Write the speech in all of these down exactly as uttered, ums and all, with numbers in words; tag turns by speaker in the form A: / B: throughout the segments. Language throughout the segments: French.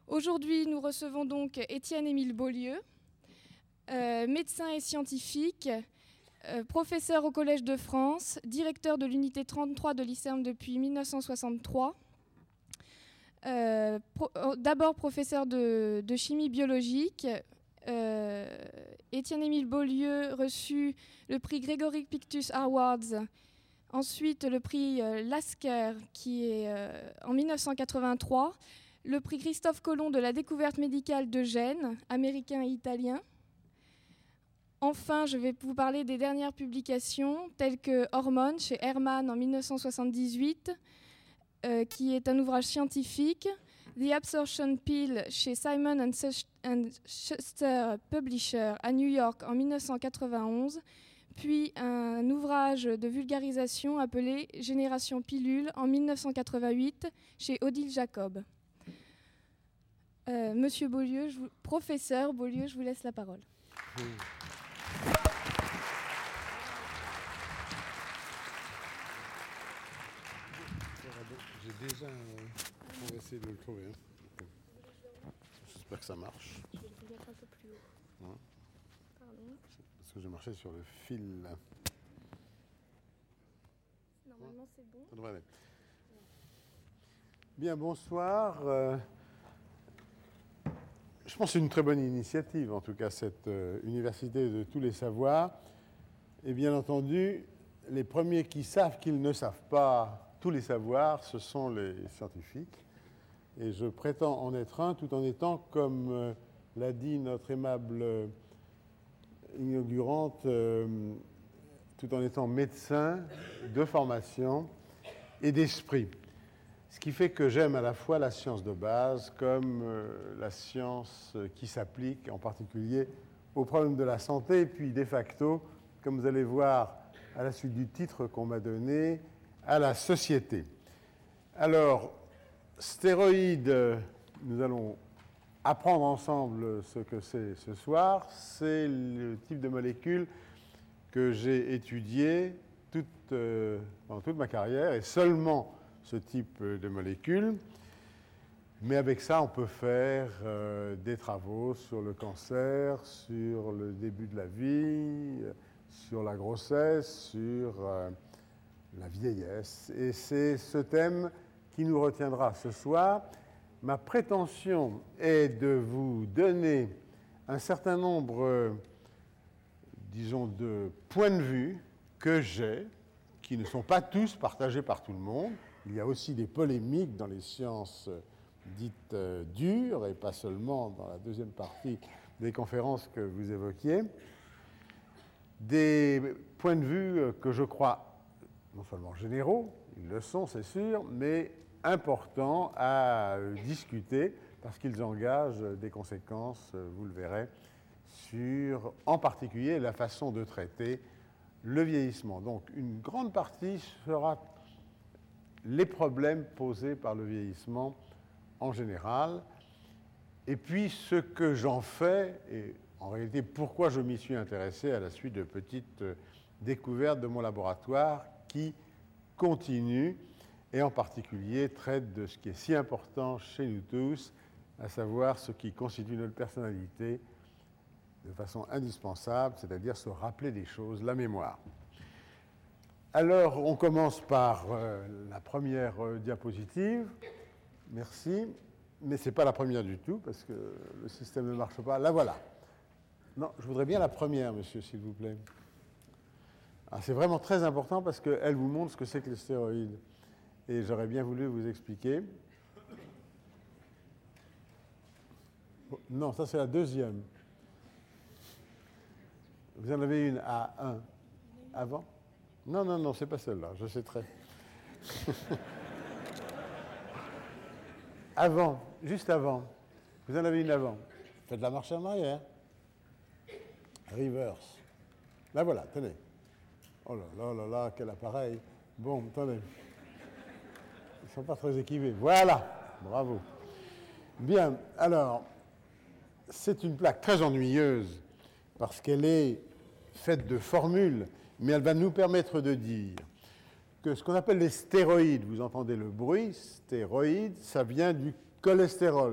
A: Aujourd'hui, nous recevons donc Étienne-Émile Beaulieu, euh, médecin et scientifique, euh, professeur au Collège de France, directeur de l'unité trente-trois de l'I C E R M depuis mille neuf cent soixante-trois, euh, pro- d'abord professeur de, de chimie biologique. Euh, Étienne-Émile Beaulieu reçut le prix Gregory Pictus Awards, ensuite le prix euh, Lasker qui est euh, en mille neuf cent quatre-vingt-trois, le prix Christophe Colomb de la découverte médicale de gènes, américain et italien. Enfin, je vais vous parler des dernières publications, telles que Hormones chez Hermann en mille neuf cent soixante-dix-huit, euh, qui est un ouvrage scientifique, The Absorption Pill chez Simon and Schuster Publisher à New York en mille neuf cent quatre-vingt-onze, puis un ouvrage de vulgarisation appelé Génération Pilule en mille neuf cent quatre-vingt-huit chez Odile Jacob. Euh, Monsieur Beaulieu, je vous... professeur Beaulieu, je vous laisse la parole.
B: Mmh. J'ai déjà... Euh, on va essayer de le trouver. Hein. J'espère que ça marche.
A: Je vais le mettre un peu plus haut.
B: Hein?
A: Pardon.
B: Parce que j'ai marché sur le fil.
A: Normalement, c'est bon.
B: Ça devrait aller. Bien, bonsoir. Euh, je pense que c'est une très bonne initiative, en tout cas, cette euh, université de tous les savoirs. Et bien entendu, les premiers qui savent qu'ils ne savent pas tous les savoirs, ce sont les scientifiques. Et je prétends en être un, tout en étant, comme euh, l'a dit notre aimable euh, inaugurante, euh, tout en étant médecin de formation et d'esprit. Ce qui fait que j'aime à la fois la science de base comme euh, la science qui s'applique en particulier aux problèmes de la santé, et puis de facto, comme vous allez voir à la suite du titre qu'on m'a donné, à la société. Alors, stéroïdes, nous allons apprendre ensemble ce que c'est ce soir. C'est le type de molécule que j'ai étudié toute, euh, pendant toute ma carrière, et seulement ce type de molécule. Mais avec ça, on peut faire euh, des travaux sur le cancer, sur le début de la vie, sur la grossesse, sur euh, la vieillesse. Et c'est ce thème qui nous retiendra ce soir. Ma prétention est de vous donner un certain nombre, euh, disons, de points de vue que j'ai, qui ne sont pas tous partagés par tout le monde. Il y a aussi des polémiques dans les sciences dites euh, dures, et pas seulement dans la deuxième partie des conférences que vous évoquiez. Des points de vue que je crois non seulement généraux, ils le sont, c'est sûr, mais importants à discuter parce qu'ils engagent des conséquences, vous le verrez, sur en particulier la façon de traiter le vieillissement. Donc une grande partie sera les problèmes posés par le vieillissement en général, et puis ce que j'en fais, et en réalité pourquoi je m'y suis intéressé à la suite de petites découvertes de mon laboratoire qui continuent, et en particulier traitent de ce qui est si important chez nous tous, à savoir ce qui constitue notre personnalité de façon indispensable, c'est-à-dire se rappeler des choses, la mémoire. Alors, on commence par euh, la première euh, diapositive. Merci. Mais ce n'est pas la première du tout, parce que le système ne marche pas. La voilà. Non, je voudrais bien la première, monsieur, s'il vous plaît. Ah, c'est vraiment très important, parce qu'elle vous montre ce que c'est que les stéroïdes. Et j'aurais bien voulu vous expliquer. Oh, non, ça c'est la deuxième. Vous en avez une à un. Avant ? Non, non, non, c'est pas celle-là, je sais très. Avant, juste avant. Vous en avez une avant. Faites la marche en arrière. Reverse. Là voilà, tenez. Oh là là là là, quel appareil. Bon, attendez. Ils ne sont pas très équipés. Voilà, bravo. Bien, alors, c'est une plaque très ennuyeuse parce qu'elle est faite de formules, mais elle va nous permettre de dire que ce qu'on appelle les stéroïdes, vous entendez le bruit, stéroïdes, ça vient du cholestérol.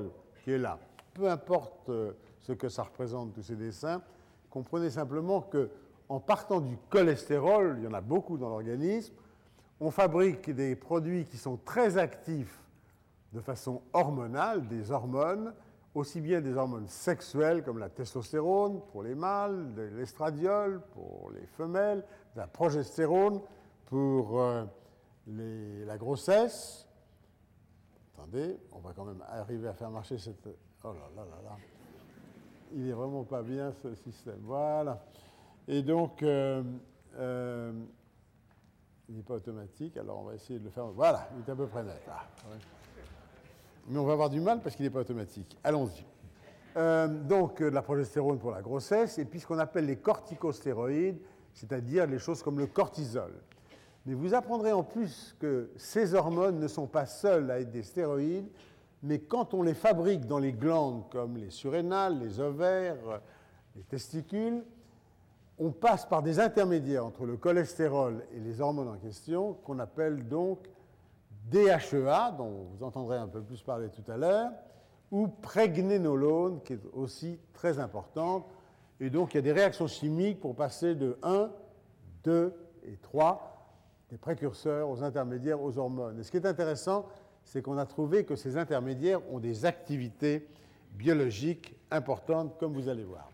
B: qui est là. Peu importe ce que ça représente, tous ces dessins, comprenez simplement qu'en partant du cholestérol, il y en a beaucoup dans l'organisme, on fabrique des produits qui sont très actifs de façon hormonale, des hormones, aussi bien des hormones sexuelles comme la testostérone pour les mâles, de l'estradiol pour les femelles, de la progestérone pour euh, les, la grossesse. Attendez, on va quand même arriver à faire marcher cette... Oh là là là là. Il n'est vraiment pas bien ce système. Voilà. Et donc, euh, euh, il n'est pas automatique, alors on va essayer de le faire. Voilà, il est à peu près net. Ah, ouais. Mais on va avoir du mal parce qu'il n'est pas automatique. Allons-y. Euh, donc, euh, de la progestérone pour la grossesse, et puis ce qu'on appelle les corticostéroïdes, c'est-à-dire les choses comme le cortisol. Mais vous apprendrez en plus que ces hormones ne sont pas seules à être des stéroïdes, mais quand on les fabrique dans les glandes comme les surrénales, les ovaires, les testicules, on passe par des intermédiaires entre le cholestérol et les hormones en question, qu'on appelle donc D H E A, dont vous entendrez un peu plus parler tout à l'heure, ou prégnénolone, qui est aussi très importante. Et donc, il y a des réactions chimiques pour passer de un, deux et trois, des précurseurs aux intermédiaires aux hormones. Et ce qui est intéressant, c'est qu'on a trouvé que ces intermédiaires ont des activités biologiques importantes, comme vous allez voir.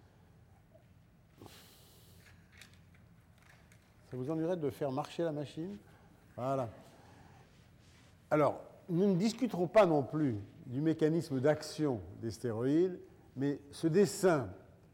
B: Ça vous ennuierait de faire marcher la machine? Voilà. Alors, nous ne discuterons pas non plus du mécanisme d'action des stéroïdes, mais ce dessin,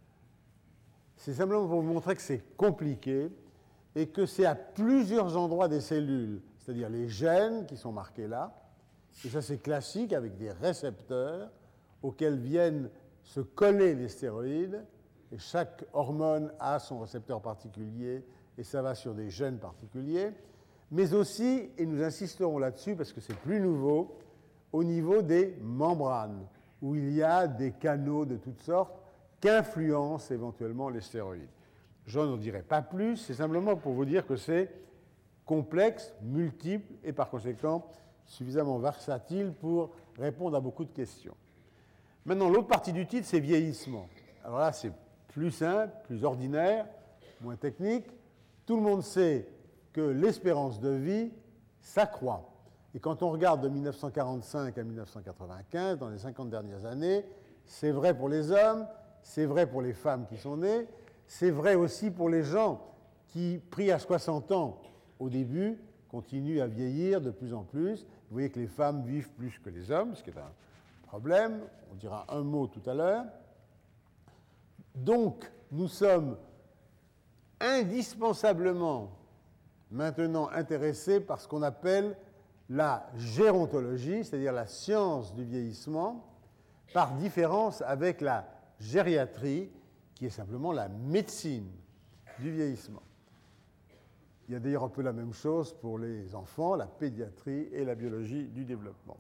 B: c'est simplement pour vous montrer que c'est compliqué et que c'est à plusieurs endroits des cellules, c'est-à-dire les gènes qui sont marqués là, et ça c'est classique avec des récepteurs auxquels viennent se coller les stéroïdes, et chaque hormone a son récepteur particulier, et ça va sur des gènes particuliers, mais aussi, et nous insisterons là-dessus parce que c'est plus nouveau, au niveau des membranes, où il y a des canaux de toutes sortes qu'influencent éventuellement les stéroïdes. Je n'en dirai pas plus, c'est simplement pour vous dire que c'est complexe, multiple et par conséquent suffisamment versatile pour répondre à beaucoup de questions. Maintenant, l'autre partie du titre, c'est vieillissement. Alors là, c'est plus simple, plus ordinaire, moins technique. Tout le monde sait que l'espérance de vie s'accroît. Et quand on regarde de mille neuf cent quarante-cinq à mille neuf cent quatre-vingt-quinze, dans les cinquante dernières années, c'est vrai pour les hommes, c'est vrai pour les femmes qui sont nées, c'est vrai aussi pour les gens qui, pris à soixante ans au début, continuent à vieillir de plus en plus. Vous voyez que les femmes vivent plus que les hommes, ce qui est un problème. On dira un mot tout à l'heure. Donc, nous sommes indispensablement maintenant intéressés par ce qu'on appelle la gérontologie, c'est-à-dire la science du vieillissement, par différence avec la gériatrie, qui est simplement la médecine du vieillissement. Il y a d'ailleurs un peu la même chose pour les enfants, la pédiatrie et la biologie du développement.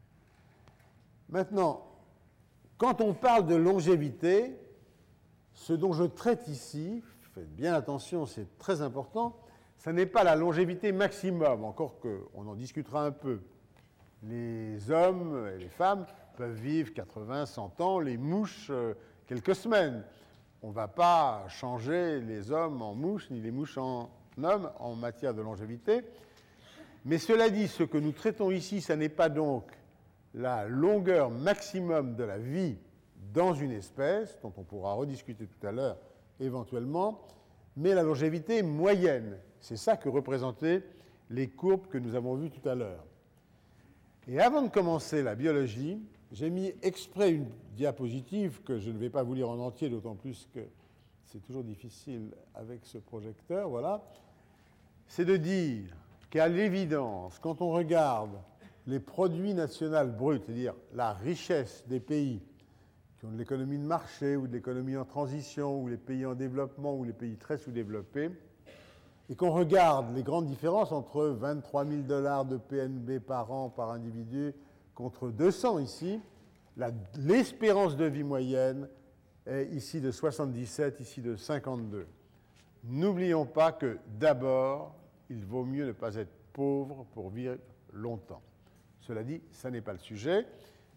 B: Maintenant, quand on parle de longévité, ce dont je traite ici, faites bien attention, c'est très important, ce n'est pas la longévité maximum, encore qu'on en discutera un peu. Les hommes et les femmes peuvent vivre quatre-vingts, cent ans, les mouches, quelques semaines. On ne va pas changer les hommes en mouches, ni les mouches en hommes en matière de longévité. Mais cela dit, ce que nous traitons ici, ce n'est pas donc la longueur maximum de la vie dans une espèce, dont on pourra rediscuter tout à l'heure éventuellement, mais la longévité moyenne. C'est ça que représentaient les courbes que nous avons vues tout à l'heure. Et avant de commencer la biologie, j'ai mis exprès une diapositive que je ne vais pas vous lire en entier, d'autant plus que c'est toujours difficile avec ce projecteur, voilà. C'est de dire qu'à l'évidence, quand on regarde les produits nationaux bruts, c'est-à-dire la richesse des pays qui ont de l'économie de marché ou de l'économie en transition, ou les pays en développement, ou les pays très sous-développés, et qu'on regarde les grandes différences entre vingt-trois mille dollars de P N B par an par individu contre deux cents ici, la, l'espérance de vie moyenne est ici de soixante-dix-sept, ici de cinquante-deux. N'oublions pas que d'abord, il vaut mieux ne pas être pauvre pour vivre longtemps. Cela dit, ça n'est pas le sujet.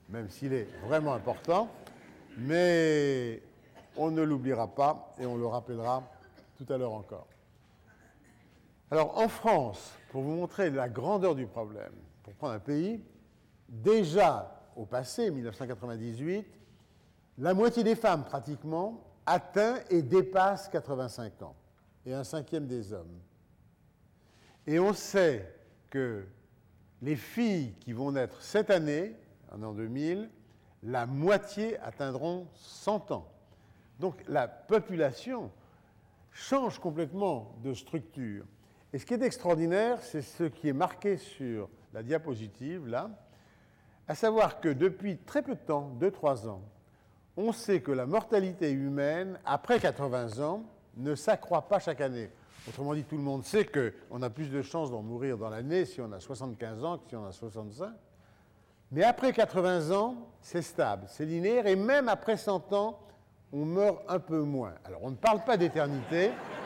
B: même s'il est vraiment important, mais on ne l'oubliera pas et on le rappellera tout à l'heure encore. Alors, en France, pour vous montrer la grandeur du problème, pour prendre un pays, déjà au passé, mille neuf cent quatre-vingt-dix-huit, la moitié des femmes, pratiquement, atteint et dépasse quatre-vingt-cinq ans, et un cinquième des hommes. Et on sait que les filles qui vont naître cette année, en an deux mille, la moitié atteindront cent ans. Donc la population change complètement de structure. Et ce qui est extraordinaire, c'est ce qui est marqué sur la diapositive, là, à savoir que depuis très peu de temps, deux à trois ans, on sait que la mortalité humaine, après quatre-vingts ans, ne s'accroît pas chaque année. Autrement dit, tout le monde sait qu'on a plus de chances d'en mourir dans l'année si on a soixante-quinze ans que si on a soixante-cinq. Mais après quatre-vingts ans, c'est stable, c'est linéaire, et même après cent ans, on meurt un peu moins. Alors, on ne parle pas d'éternité.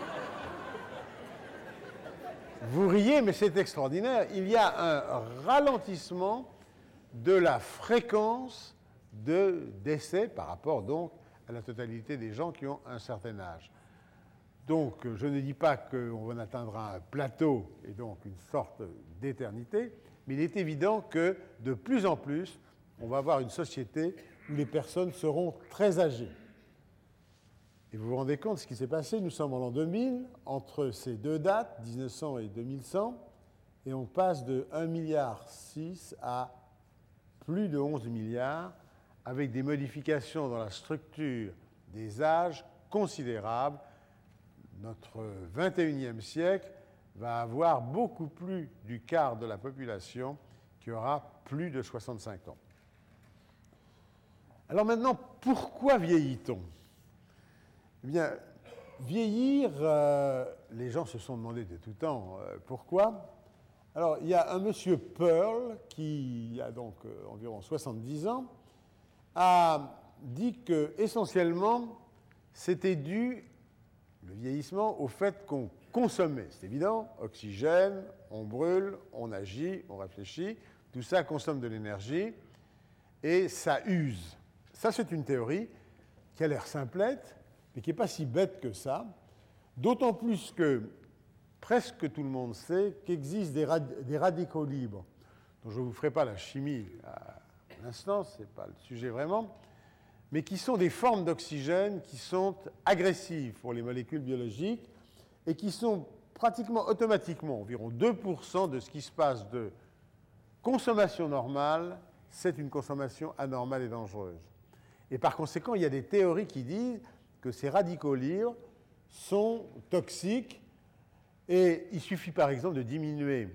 B: Vous riez, mais c'est extraordinaire. Il y a un ralentissement de la fréquence de décès par rapport donc à la totalité des gens qui ont un certain âge. Donc, je ne dis pas qu'on atteindra un plateau et donc une sorte d'éternité, mais il est évident que de plus en plus, on va avoir une société où les personnes seront très âgées. Et vous vous rendez compte de ce qui s'est passé? Nous sommes en l'an deux mille, entre ces deux dates, mille neuf cents et deux mille cent, et on passe de un virgule six milliard à plus de onze milliards, avec des modifications dans la structure des âges considérables. Notre vingt et unième siècle va avoir beaucoup plus du quart de la population qui aura plus de soixante-cinq ans. Alors maintenant, pourquoi vieillit-on? Eh bien, vieillir, euh, les gens se sont demandé de tout temps euh, pourquoi. Alors, il y a un monsieur Pearl, qui a donc euh, environ soixante-dix ans, a dit que, essentiellement, c'était dû, le vieillissement, au fait qu'on consommait. C'est évident, oxygène, on brûle, on agit, on réfléchit, tout ça consomme de l'énergie et ça use. Ça, c'est une théorie qui a l'air simplette, mais qui n'est pas si bête que ça, d'autant plus que presque tout le monde sait qu'existent des, rad- des radicaux libres, dont je ne vous ferai pas la chimie à l'instant, ce n'est pas le sujet vraiment, mais qui sont des formes d'oxygène qui sont agressives pour les molécules biologiques et qui sont pratiquement automatiquement, environ deux pour cent de ce qui se passe de consommation normale, c'est une consommation anormale et dangereuse. Et par conséquent, il y a des théories qui disent que ces radicaux libres sont toxiques et il suffit par exemple de diminuer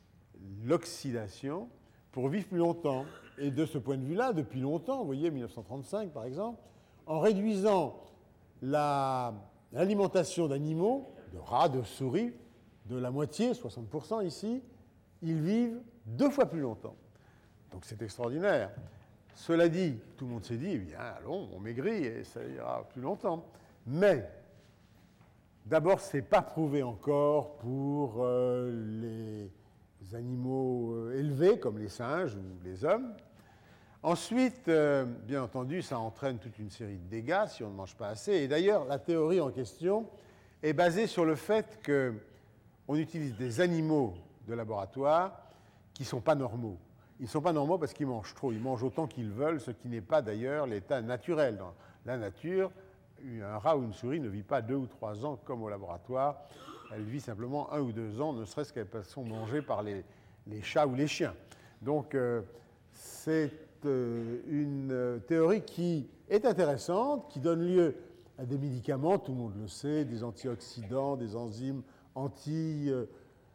B: l'oxydation pour vivre plus longtemps. Et de ce point de vue-là, depuis longtemps, vous voyez, mille neuf cent trente-cinq par exemple, en réduisant la, l'alimentation d'animaux, de rats, de souris, de la moitié, soixante pour cent ici, ils vivent deux fois plus longtemps. Donc c'est extraordinaire. Cela dit, tout le monde s'est dit, eh bien, allons, on maigrit et ça ira plus longtemps. Mais, d'abord, ce n'est pas prouvé encore pour euh, les animaux euh, élevés, comme les singes ou les hommes. Ensuite, euh, bien entendu, ça entraîne toute une série de dégâts si on ne mange pas assez. Et d'ailleurs, la théorie en question est basée sur le fait qu'on utilise des animaux de laboratoire qui ne sont pas normaux. Ils ne sont pas normaux parce qu'ils mangent trop. Ils mangent autant qu'ils veulent, ce qui n'est pas d'ailleurs l'état naturel. Dans la nature, un rat ou une souris ne vit pas deux ou trois ans comme au laboratoire. Elle vit simplement un ou deux ans, ne serait-ce qu'elles sont mangées par les, les chats ou les chiens. Donc, euh, c'est euh, une théorie qui est intéressante, qui donne lieu à des médicaments, tout le monde le sait, des antioxydants, des enzymes anti-radicaux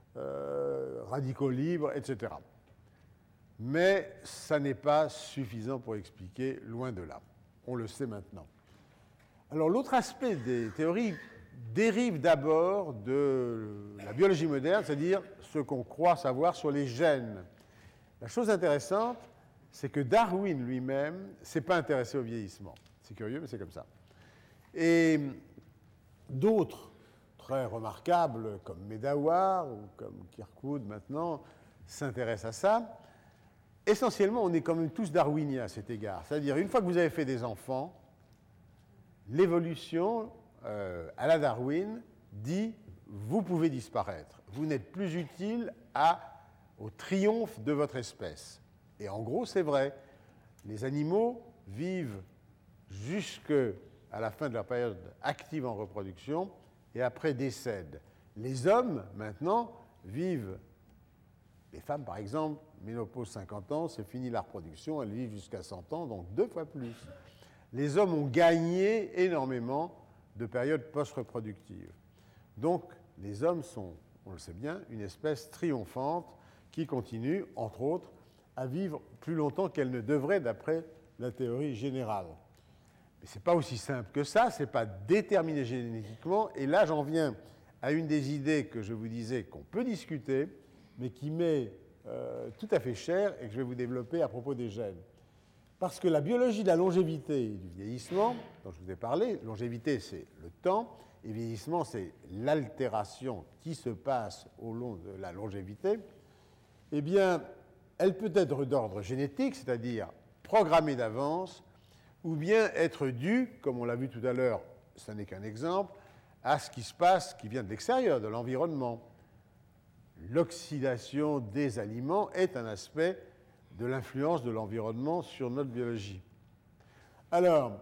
B: euh, libres, et cetera. Mais ça n'est pas suffisant pour expliquer, loin de là. On le sait maintenant. Alors l'autre aspect des théories dérive d'abord de la biologie moderne, c'est-à-dire ce qu'on croit savoir sur les gènes. La chose intéressante, c'est que Darwin lui-même ne s'est pas intéressé au vieillissement. C'est curieux, mais c'est comme ça. Et d'autres, très remarquables, comme Medawar ou comme Kirkwood maintenant, s'intéressent à ça. essentiellement, on est quand même tous darwiniens à cet égard. C'est-à-dire, une fois que vous avez fait des enfants, l'évolution, euh, à la Darwin, dit « vous pouvez disparaître, vous n'êtes plus utile à, au triomphe de votre espèce ». Et en gros, c'est vrai. Les animaux vivent jusqu'à la fin de leur période active en reproduction et après décèdent. Les hommes, maintenant, vivent, les femmes par exemple, ménopause cinquante ans, c'est fini la reproduction, elles vivent jusqu'à cent ans, donc deux fois plus. Les hommes ont gagné énormément de périodes post-reproductives. Donc, les hommes sont, on le sait bien, une espèce triomphante qui continue, entre autres, à vivre plus longtemps qu'elle ne devrait, d'après la théorie générale. Mais ce n'est pas aussi simple que ça, ce n'est pas déterminé génétiquement, et là, j'en viens à une des idées que je vous disais qu'on peut discuter, mais qui m'est euh, tout à fait chère et que je vais vous développer à propos des gènes. Parce que la biologie de la longévité et du vieillissement, dont je vous ai parlé, longévité c'est le temps, et vieillissement c'est l'altération qui se passe au long de la longévité, eh bien, elle peut être d'ordre génétique, c'est-à-dire programmée d'avance, ou bien être due, comme on l'a vu tout à l'heure, ce n'est qu'un exemple, à ce qui se passe, qui vient de l'extérieur, de l'environnement. L'oxydation des aliments est un aspect de l'influence de l'environnement sur notre biologie. Alors,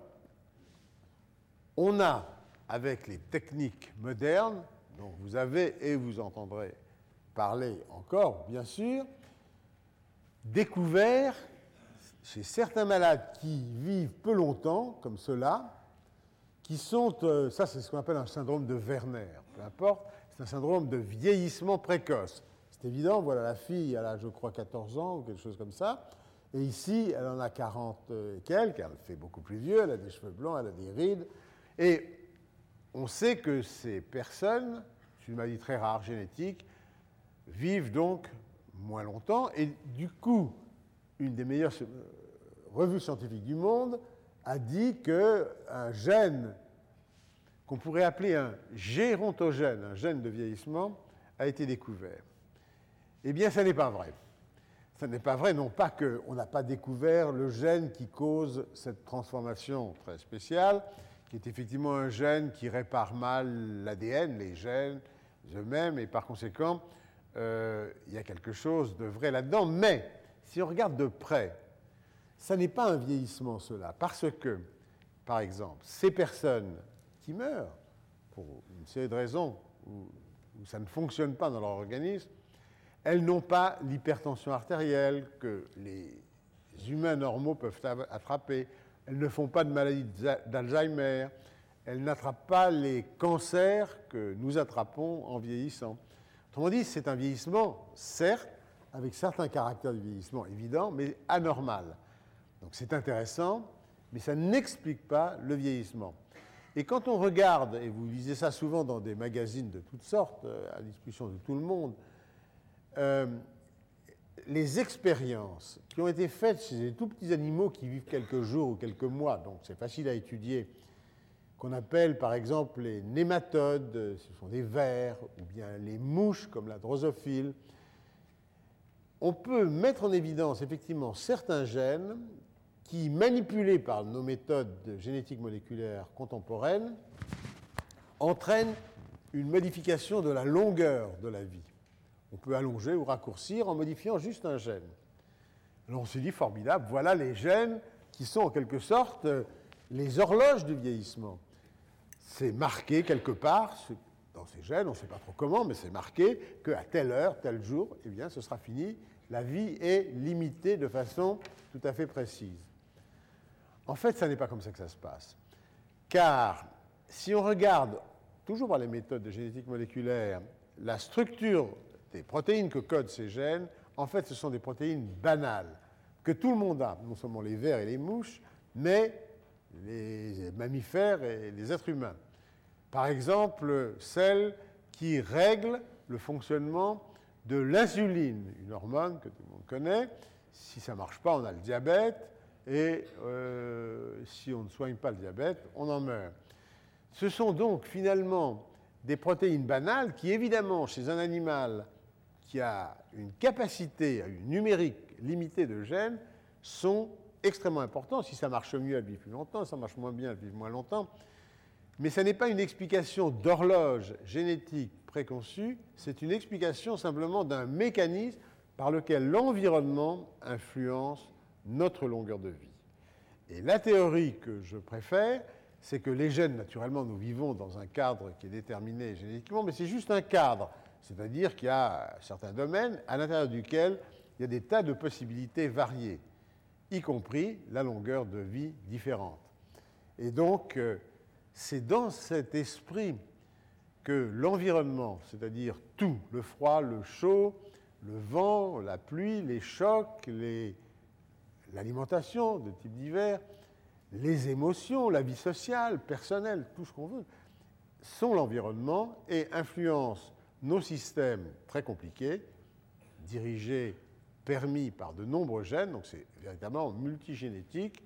B: on a, avec les techniques modernes, dont vous avez et vous entendrez parler encore, bien sûr, découvert chez certains malades qui vivent peu longtemps, comme ceux-là, qui sont, euh, ça c'est ce qu'on appelle un syndrome de Werner, peu importe, c'est un syndrome de vieillissement précoce. C'est évident, voilà la fille, elle a je crois quatorze ans ou quelque chose comme ça, et ici elle en a quarante et quelques, elle fait beaucoup plus vieux, elle a des cheveux blancs, elle a des rides, et on sait que ces personnes, c'est une maladie très rare, génétique, vivent donc moins longtemps, et du coup, une des meilleures revues scientifiques du monde a dit qu'un gène qu'on pourrait appeler un gérontogène, un gène de vieillissement, a été découvert. Eh bien, ça n'est pas vrai. Ça n'est pas vrai, non pas qu'on n'a pas découvert le gène qui cause cette transformation très spéciale, qui est effectivement un gène qui répare mal l'A D N, les gènes eux-mêmes, et par conséquent, euh, il y a quelque chose de vrai là-dedans. Mais, si on regarde de près, ça n'est pas un vieillissement, cela, parce que, par exemple, ces personnes qui meurent, pour une série de raisons où, où ça ne fonctionne pas dans leur organisme, elles n'ont pas l'hypertension artérielle que les humains normaux peuvent attraper, elles ne font pas de maladie d'Alzheimer, elles n'attrapent pas les cancers que nous attrapons en vieillissant. Autrement dit, c'est un vieillissement, certes, avec certains caractères de vieillissement évidents, mais anormal. Donc c'est intéressant, mais ça n'explique pas le vieillissement. Et quand on regarde, et vous lisez ça souvent dans des magazines de toutes sortes, à discussion de tout le monde, euh, les expériences qui ont été faites chez des tout petits animaux qui vivent quelques jours ou quelques mois, donc c'est facile à étudier, qu'on appelle par exemple les nématodes, ce sont des vers, ou bien les mouches comme la drosophile, on peut mettre en évidence effectivement certains gènes qui, manipulés par nos méthodes de génétique moléculaire contemporaines, entraînent une modification de la longueur de la vie. On peut allonger ou raccourcir en modifiant juste un gène. Alors on se dit, formidable, voilà les gènes qui sont en quelque sorte les horloges du vieillissement. C'est marqué quelque part dans ces gènes, on ne sait pas trop comment, mais c'est marqué qu'à telle heure, tel jour, eh bien, ce sera fini. La vie est limitée de façon tout à fait précise. En fait, ça n'est pas comme ça que ça se passe. Car si on regarde, toujours par les méthodes de génétique moléculaire, la structure des protéines que codent ces gènes, en fait, ce sont des protéines banales, que tout le monde a, non seulement les vers et les mouches, mais les mammifères et les êtres humains. Par exemple, celles qui règlent le fonctionnement de l'insuline, une hormone que tout le monde connaît. Si ça ne marche pas, on a le diabète, et euh, si on ne soigne pas le diabète, on en meurt. Ce sont donc finalement des protéines banales qui, évidemment, chez un animal qui a une capacité, une numérique limitée de gènes, sont extrêmement importants. Si ça marche mieux, elles vivent plus longtemps. Si ça marche moins bien, elles vivent moins longtemps. Mais ça n'est pas une explication d'horloge génétique préconçue, c'est une explication simplement d'un mécanisme par lequel l'environnement influence notre longueur de vie. Et la théorie que je préfère, c'est que les gènes, naturellement, nous vivons dans un cadre qui est déterminé génétiquement, mais c'est juste un cadre. C'est-à-dire qu'il y a certains domaines à l'intérieur duquel il y a des tas de possibilités variées, y compris la longueur de vie différente. Et donc, euh, c'est dans cet esprit que l'environnement, c'est-à-dire tout, le froid, le chaud, le vent, la pluie, les chocs, les, l'alimentation de type divers, les émotions, la vie sociale, personnelle, tout ce qu'on veut, sont l'environnement et influencent nos systèmes très compliqués, dirigés, permis par de nombreux gènes, donc c'est véritablement multigénétique,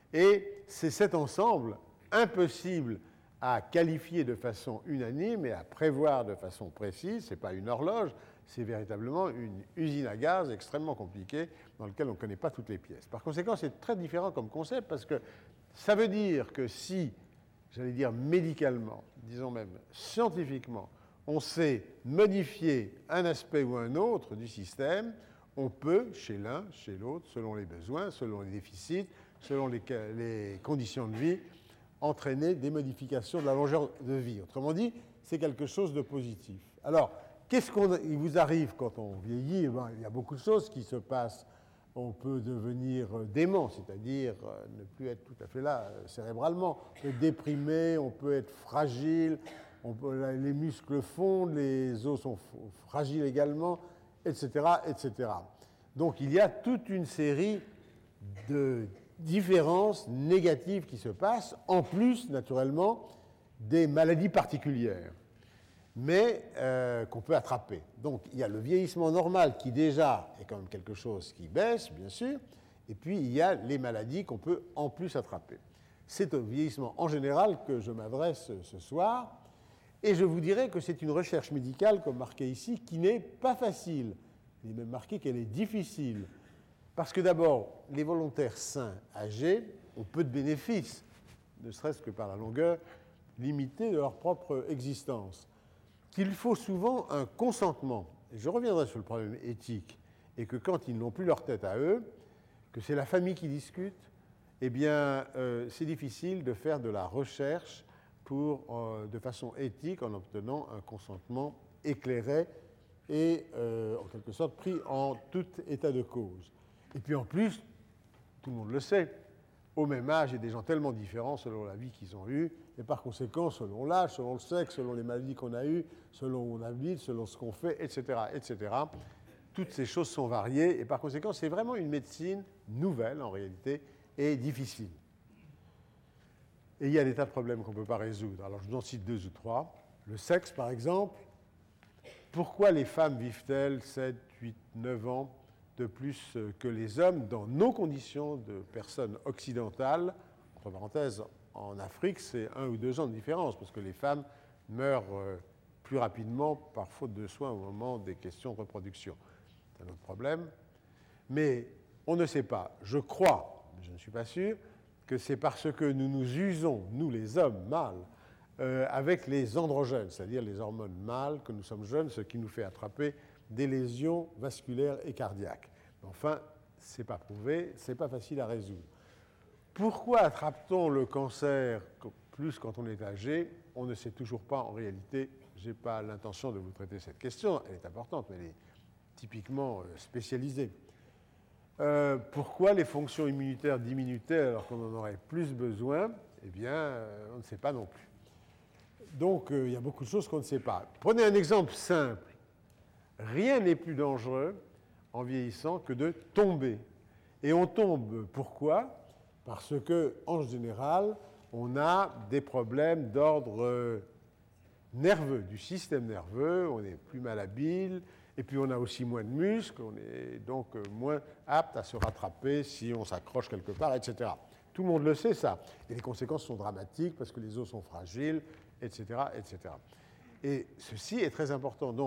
B: et c'est cet ensemble impossible à qualifier de façon unanime et à prévoir de façon précise. Ce n'est pas une horloge, c'est véritablement une usine à gaz extrêmement compliquée dans laquelle on ne connaît pas toutes les pièces. Par conséquent, c'est très différent comme concept parce que ça veut dire que si, j'allais dire médicalement, disons même scientifiquement, on sait modifier un aspect ou un autre du système, on peut, chez l'un, chez l'autre, selon les besoins, selon les déficits, selon les, les conditions de vie, entraîner des modifications de la longueur de vie. Autrement dit, c'est quelque chose de positif. Alors, qu'est-ce qu'il vous arrive quand on vieillit? Ben, il y a beaucoup de choses qui se passent. On peut devenir dément, c'est-à-dire ne plus être tout à fait là cérébralement. On peut être déprimé, on peut être fragile, on peut, les muscles fondent, les os sont fragiles également, et cetera, et cetera. Donc il y a toute une série de différences négatives qui se passent, en plus, naturellement, des maladies particulières, mais euh, qu'on peut attraper. Donc il y a le vieillissement normal qui déjà est quand même quelque chose qui baisse, bien sûr, et puis il y a les maladies qu'on peut en plus attraper. C'est au vieillissement en général que je m'adresse ce soir, et je vous dirais que c'est une recherche médicale, comme marqué ici, qui n'est pas facile. Il est même marqué qu'elle est difficile. Parce que d'abord, les volontaires sains, âgés, ont peu de bénéfices, ne serait-ce que par la longueur limitée de leur propre existence. Qu'il faut souvent un consentement, et je reviendrai sur le problème éthique, et que quand ils n'ont plus leur tête à eux, que c'est la famille qui discute, eh bien, euh, c'est difficile de faire de la recherche pour, euh, de façon éthique en obtenant un consentement éclairé et, euh, en quelque sorte, pris en tout état de cause. Et puis en plus, tout le monde le sait, au même âge, il y a des gens tellement différents selon la vie qu'ils ont eue, et par conséquent, selon l'âge, selon le sexe, selon les maladies qu'on a eues, selon où on habite, selon ce qu'on fait, et cetera, et cetera. Toutes ces choses sont variées, et par conséquent, c'est vraiment une médecine nouvelle, en réalité, et difficile. Et il y a des tas de problèmes qu'on ne peut pas résoudre. Alors, je vous en cite deux ou trois. Le sexe, par exemple. Pourquoi les femmes vivent-elles sept, huit, neuf ans de plus que les hommes dans nos conditions de personnes occidentales? Entre parenthèses, en Afrique, c'est un ou deux ans de différence, parce que les femmes meurent plus rapidement par faute de soins au moment des questions de reproduction. C'est un autre problème. Mais on ne sait pas. Je crois, mais je ne suis pas sûr, que c'est parce que nous nous usons, nous les hommes mâles, euh, avec les androgènes, c'est-à-dire les hormones mâles, que nous sommes jeunes, ce qui nous fait attraper des lésions vasculaires et cardiaques. Enfin, ce n'est pas prouvé, ce n'est pas facile à résoudre. Pourquoi attrape-t-on le cancer plus quand on est âgé? On ne sait toujours pas en réalité. Je n'ai pas l'intention de vous traiter cette question, elle est importante, mais elle est typiquement spécialisée. Euh, pourquoi les fonctions immunitaires diminuent-elles alors qu'on en aurait plus besoin? Eh bien, euh, on ne sait pas non plus. Donc, euh, il y a beaucoup de choses qu'on ne sait pas. Prenez un exemple simple. Rien n'est plus dangereux en vieillissant que de tomber. Et on tombe, pourquoi? Parce qu'en général, on a des problèmes d'ordre euh, nerveux, du système nerveux, on est plus malhabile, et puis on a aussi moins de muscles, on est donc moins apte à se rattraper si on s'accroche quelque part, et cetera. Tout le monde le sait, ça. Et les conséquences sont dramatiques parce que les os sont fragiles, et cetera, et cetera. Et ceci est très important. Donc,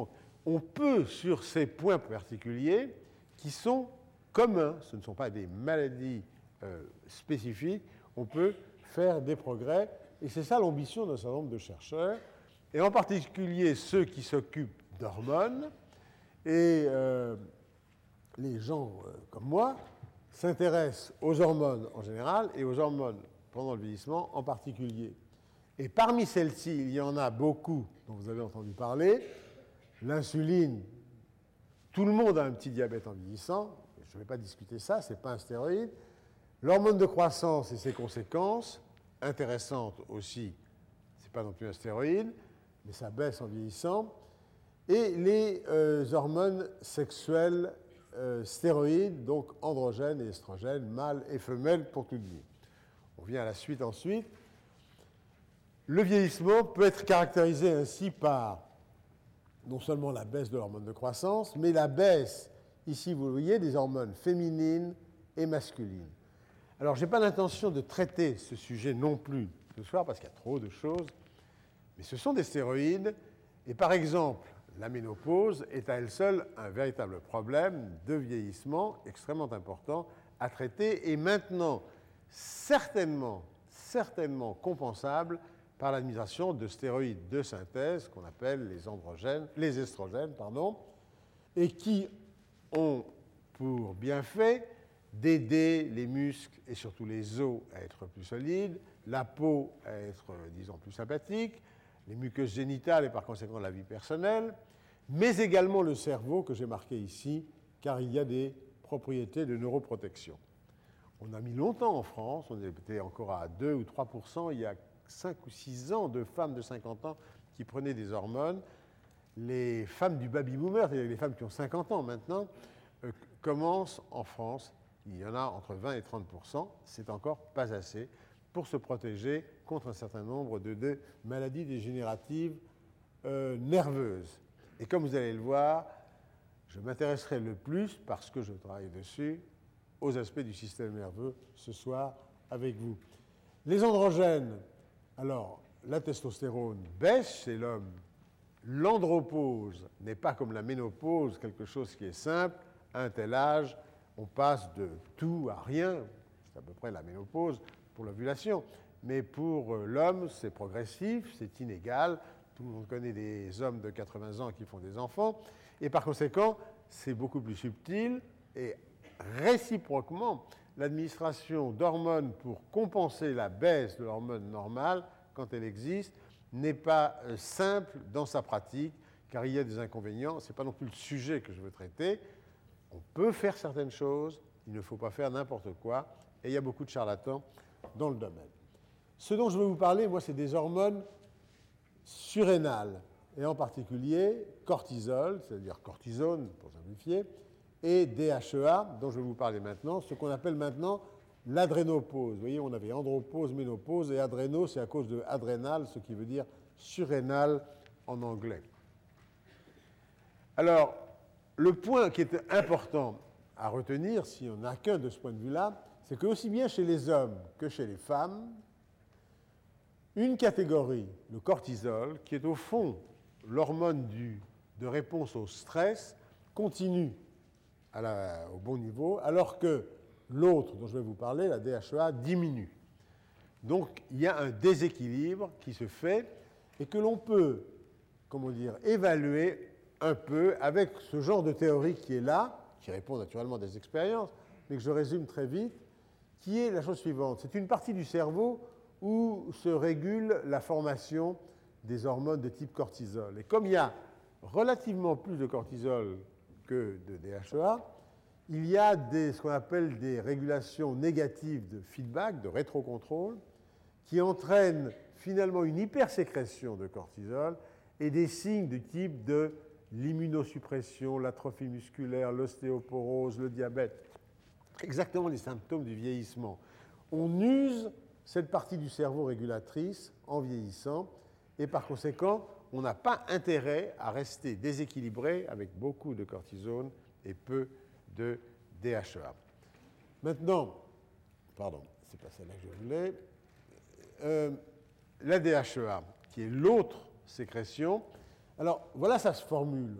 B: on peut, sur ces points particuliers, qui sont communs, ce ne sont pas des maladies euh, spécifiques, on peut faire des progrès. Et c'est ça l'ambition d'un certain nombre de chercheurs, et en particulier ceux qui s'occupent d'hormones. Et euh, les gens euh, comme moi s'intéressent aux hormones en général et aux hormones pendant le vieillissement en particulier. Et parmi celles-ci, il y en a beaucoup dont vous avez entendu parler. L'insuline, tout le monde a un petit diabète en vieillissant. Je ne vais pas discuter ça, ce n'est pas un stéroïde. L'hormone de croissance et ses conséquences, intéressantes aussi, ce n'est pas non plus un stéroïde, mais ça baisse en vieillissant. Et les euh, hormones sexuelles euh, stéroïdes, donc androgènes et estrogènes, mâles et femelles pour toute vie. On vient à la suite ensuite. Le vieillissement peut être caractérisé ainsi par non seulement la baisse de l'hormone de croissance, mais la baisse, ici vous le voyez, des hormones féminines et masculines. Alors, je n'ai pas l'intention de traiter ce sujet non plus ce soir, parce qu'il y a trop de choses, mais ce sont des stéroïdes, et par exemple, la ménopause est à elle seule un véritable problème de vieillissement extrêmement important à traiter, et maintenant certainement, certainement compensable par l'administration de stéroïdes de synthèse qu'on appelle les androgènes, les estrogènes, pardon, et qui ont pour bienfait d'aider les muscles et surtout les os à être plus solides, la peau à être, disons, plus sympathique, les muqueuses génitales et par conséquent la vie personnelle, mais également le cerveau que j'ai marqué ici, car il y a des propriétés de neuroprotection. On a mis longtemps en France, on était encore à deux ou trois pour cent il y a cinq ou six ans de femmes de cinquante ans qui prenaient des hormones. Les femmes du baby-boomer, c'est-à-dire les femmes qui ont cinquante ans maintenant, euh, commencent en France, il y en a entre vingt et trente pour cent, c'est encore pas assez, pour se protéger contre un certain nombre de, de maladies dégénératives euh, nerveuses. Et comme vous allez le voir, je m'intéresserai le plus, parce que je travaille dessus, aux aspects du système nerveux ce soir avec vous. Les androgènes, alors la testostérone baisse chez l'homme, l'andropause n'est pas comme la ménopause, quelque chose qui est simple, à un tel âge, on passe de tout à rien, c'est à peu près la ménopause pour l'ovulation, mais pour l'homme c'est progressif, c'est inégal, tout le monde connaît des hommes de quatre-vingts ans qui font des enfants, et par conséquent c'est beaucoup plus subtil, et réciproquement, l'administration d'hormones pour compenser la baisse de l'hormone normale, quand elle existe, n'est pas simple dans sa pratique, car il y a des inconvénients. Ce n'est pas non plus le sujet que je veux traiter. On peut faire certaines choses, il ne faut pas faire n'importe quoi, et il y a beaucoup de charlatans dans le domaine. Ce dont je veux vous parler, moi, c'est des hormones surrénales, et en particulier cortisol, c'est-à-dire cortisone, pour simplifier, et D H E A, dont je vais vous parler maintenant, ce qu'on appelle maintenant l'adrénopause. Vous voyez, on avait andropause, ménopause, et adréno, c'est à cause de adrénal, ce qui veut dire surrénal en anglais. Alors, le point qui est important à retenir, si on n'a qu'un de ce point de vue-là, c'est que aussi bien chez les hommes que chez les femmes, une catégorie, le cortisol, qui est au fond l'hormone du, de réponse au stress, continue à la, au bon niveau, alors que l'autre dont je vais vous parler, la D H E A, diminue. Donc il y a un déséquilibre qui se fait et que l'on peut, comment dire, évaluer un peu avec ce genre de théorie qui est là, qui répond naturellement à des expériences, mais que je résume très vite, qui est la chose suivante. C'est une partie du cerveau où se régule la formation des hormones de type cortisol. Et comme il y a relativement plus de cortisol que de D H E A, il y a des, ce qu'on appelle des régulations négatives de feedback, de rétrocontrôle, qui entraînent finalement une hypersécrétion de cortisol et des signes du type de l'immunosuppression, l'atrophie musculaire, l'ostéoporose, le diabète, exactement les symptômes du vieillissement. On use cette partie du cerveau régulatrice en vieillissant et par conséquent, on n'a pas intérêt à rester déséquilibré avec beaucoup de cortisone et peu de D H E A. Maintenant, pardon, c'est pas celle-là que je voulais, euh, la D H E A, qui est l'autre sécrétion. Alors, voilà, ça se formule.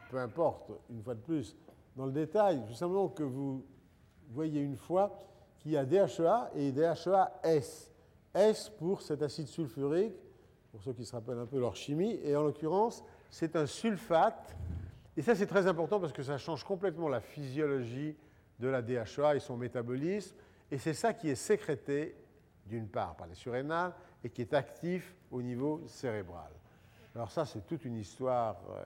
B: peu importe, une fois de plus, dans le détail, tout simplement que vous voyez une fois qu'il y a D H E A et D H E A S. S pour cet acide sulfurique, pour ceux qui se rappellent un peu leur chimie, et en l'occurrence, c'est un sulfate. Et ça, c'est très important parce que ça change complètement la physiologie de la D H E A et son métabolisme. Et c'est ça qui est sécrété, d'une part, par les surrénales et qui est actif au niveau cérébral. Alors ça, c'est toute une histoire euh,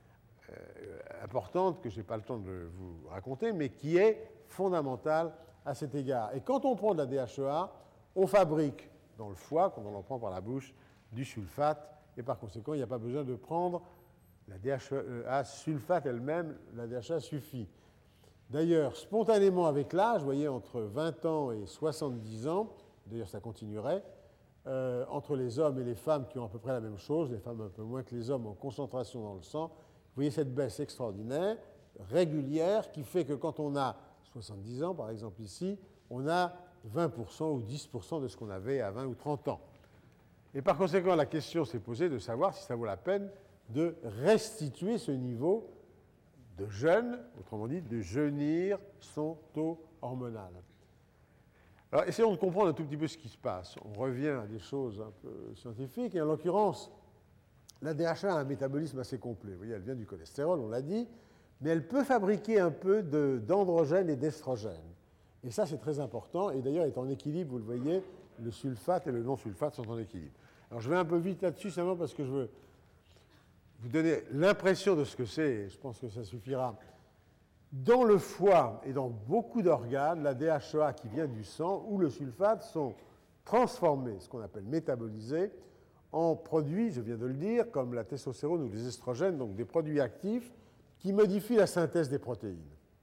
B: euh, importante que je n'ai pas le temps de vous raconter, mais qui est fondamentale à cet égard. Et quand on prend de la D H E A, on fabrique dans le foie, quand on en prend par la bouche, du sulfate, et par conséquent, il n'y a pas besoin de prendre la D H E A sulfate elle-même, la D H E A suffit. D'ailleurs, spontanément avec l'âge, vous voyez, entre vingt ans et soixante-dix ans, d'ailleurs ça continuerait, euh, entre les hommes et les femmes qui ont à peu près la même chose, les femmes un peu moins que les hommes en concentration dans le sang, vous voyez cette baisse extraordinaire, régulière, qui fait que quand on a soixante-dix ans, par exemple ici, on a vingt pour cent ou dix pour cent de ce qu'on avait à vingt ou trente ans. Et par conséquent, la question s'est posée de savoir si ça vaut la peine de restituer ce niveau de jeûne, autrement dit, de jeunir son taux hormonal. Alors, essayons de comprendre un tout petit peu ce qui se passe. On revient à des choses un peu scientifiques, et en l'occurrence, la D H E A a un métabolisme assez complet. Vous voyez, elle vient du cholestérol, on l'a dit, mais elle peut fabriquer un peu de, d'androgène et d'estrogène. Et ça, c'est très important, et d'ailleurs, elle est en équilibre, vous le voyez, le sulfate et le non-sulfate sont en équilibre. Alors, je vais un peu vite là-dessus, simplement parce que je veux vous donner l'impression de ce que c'est, et je pense que ça suffira. Dans le foie et dans beaucoup d'organes, la D H E A qui vient du sang ou le sulfate sont transformés, ce qu'on appelle métabolisés, en produits, je viens de le dire, comme la testostérone ou les estrogènes, donc des produits actifs qui modifient la synthèse des protéines.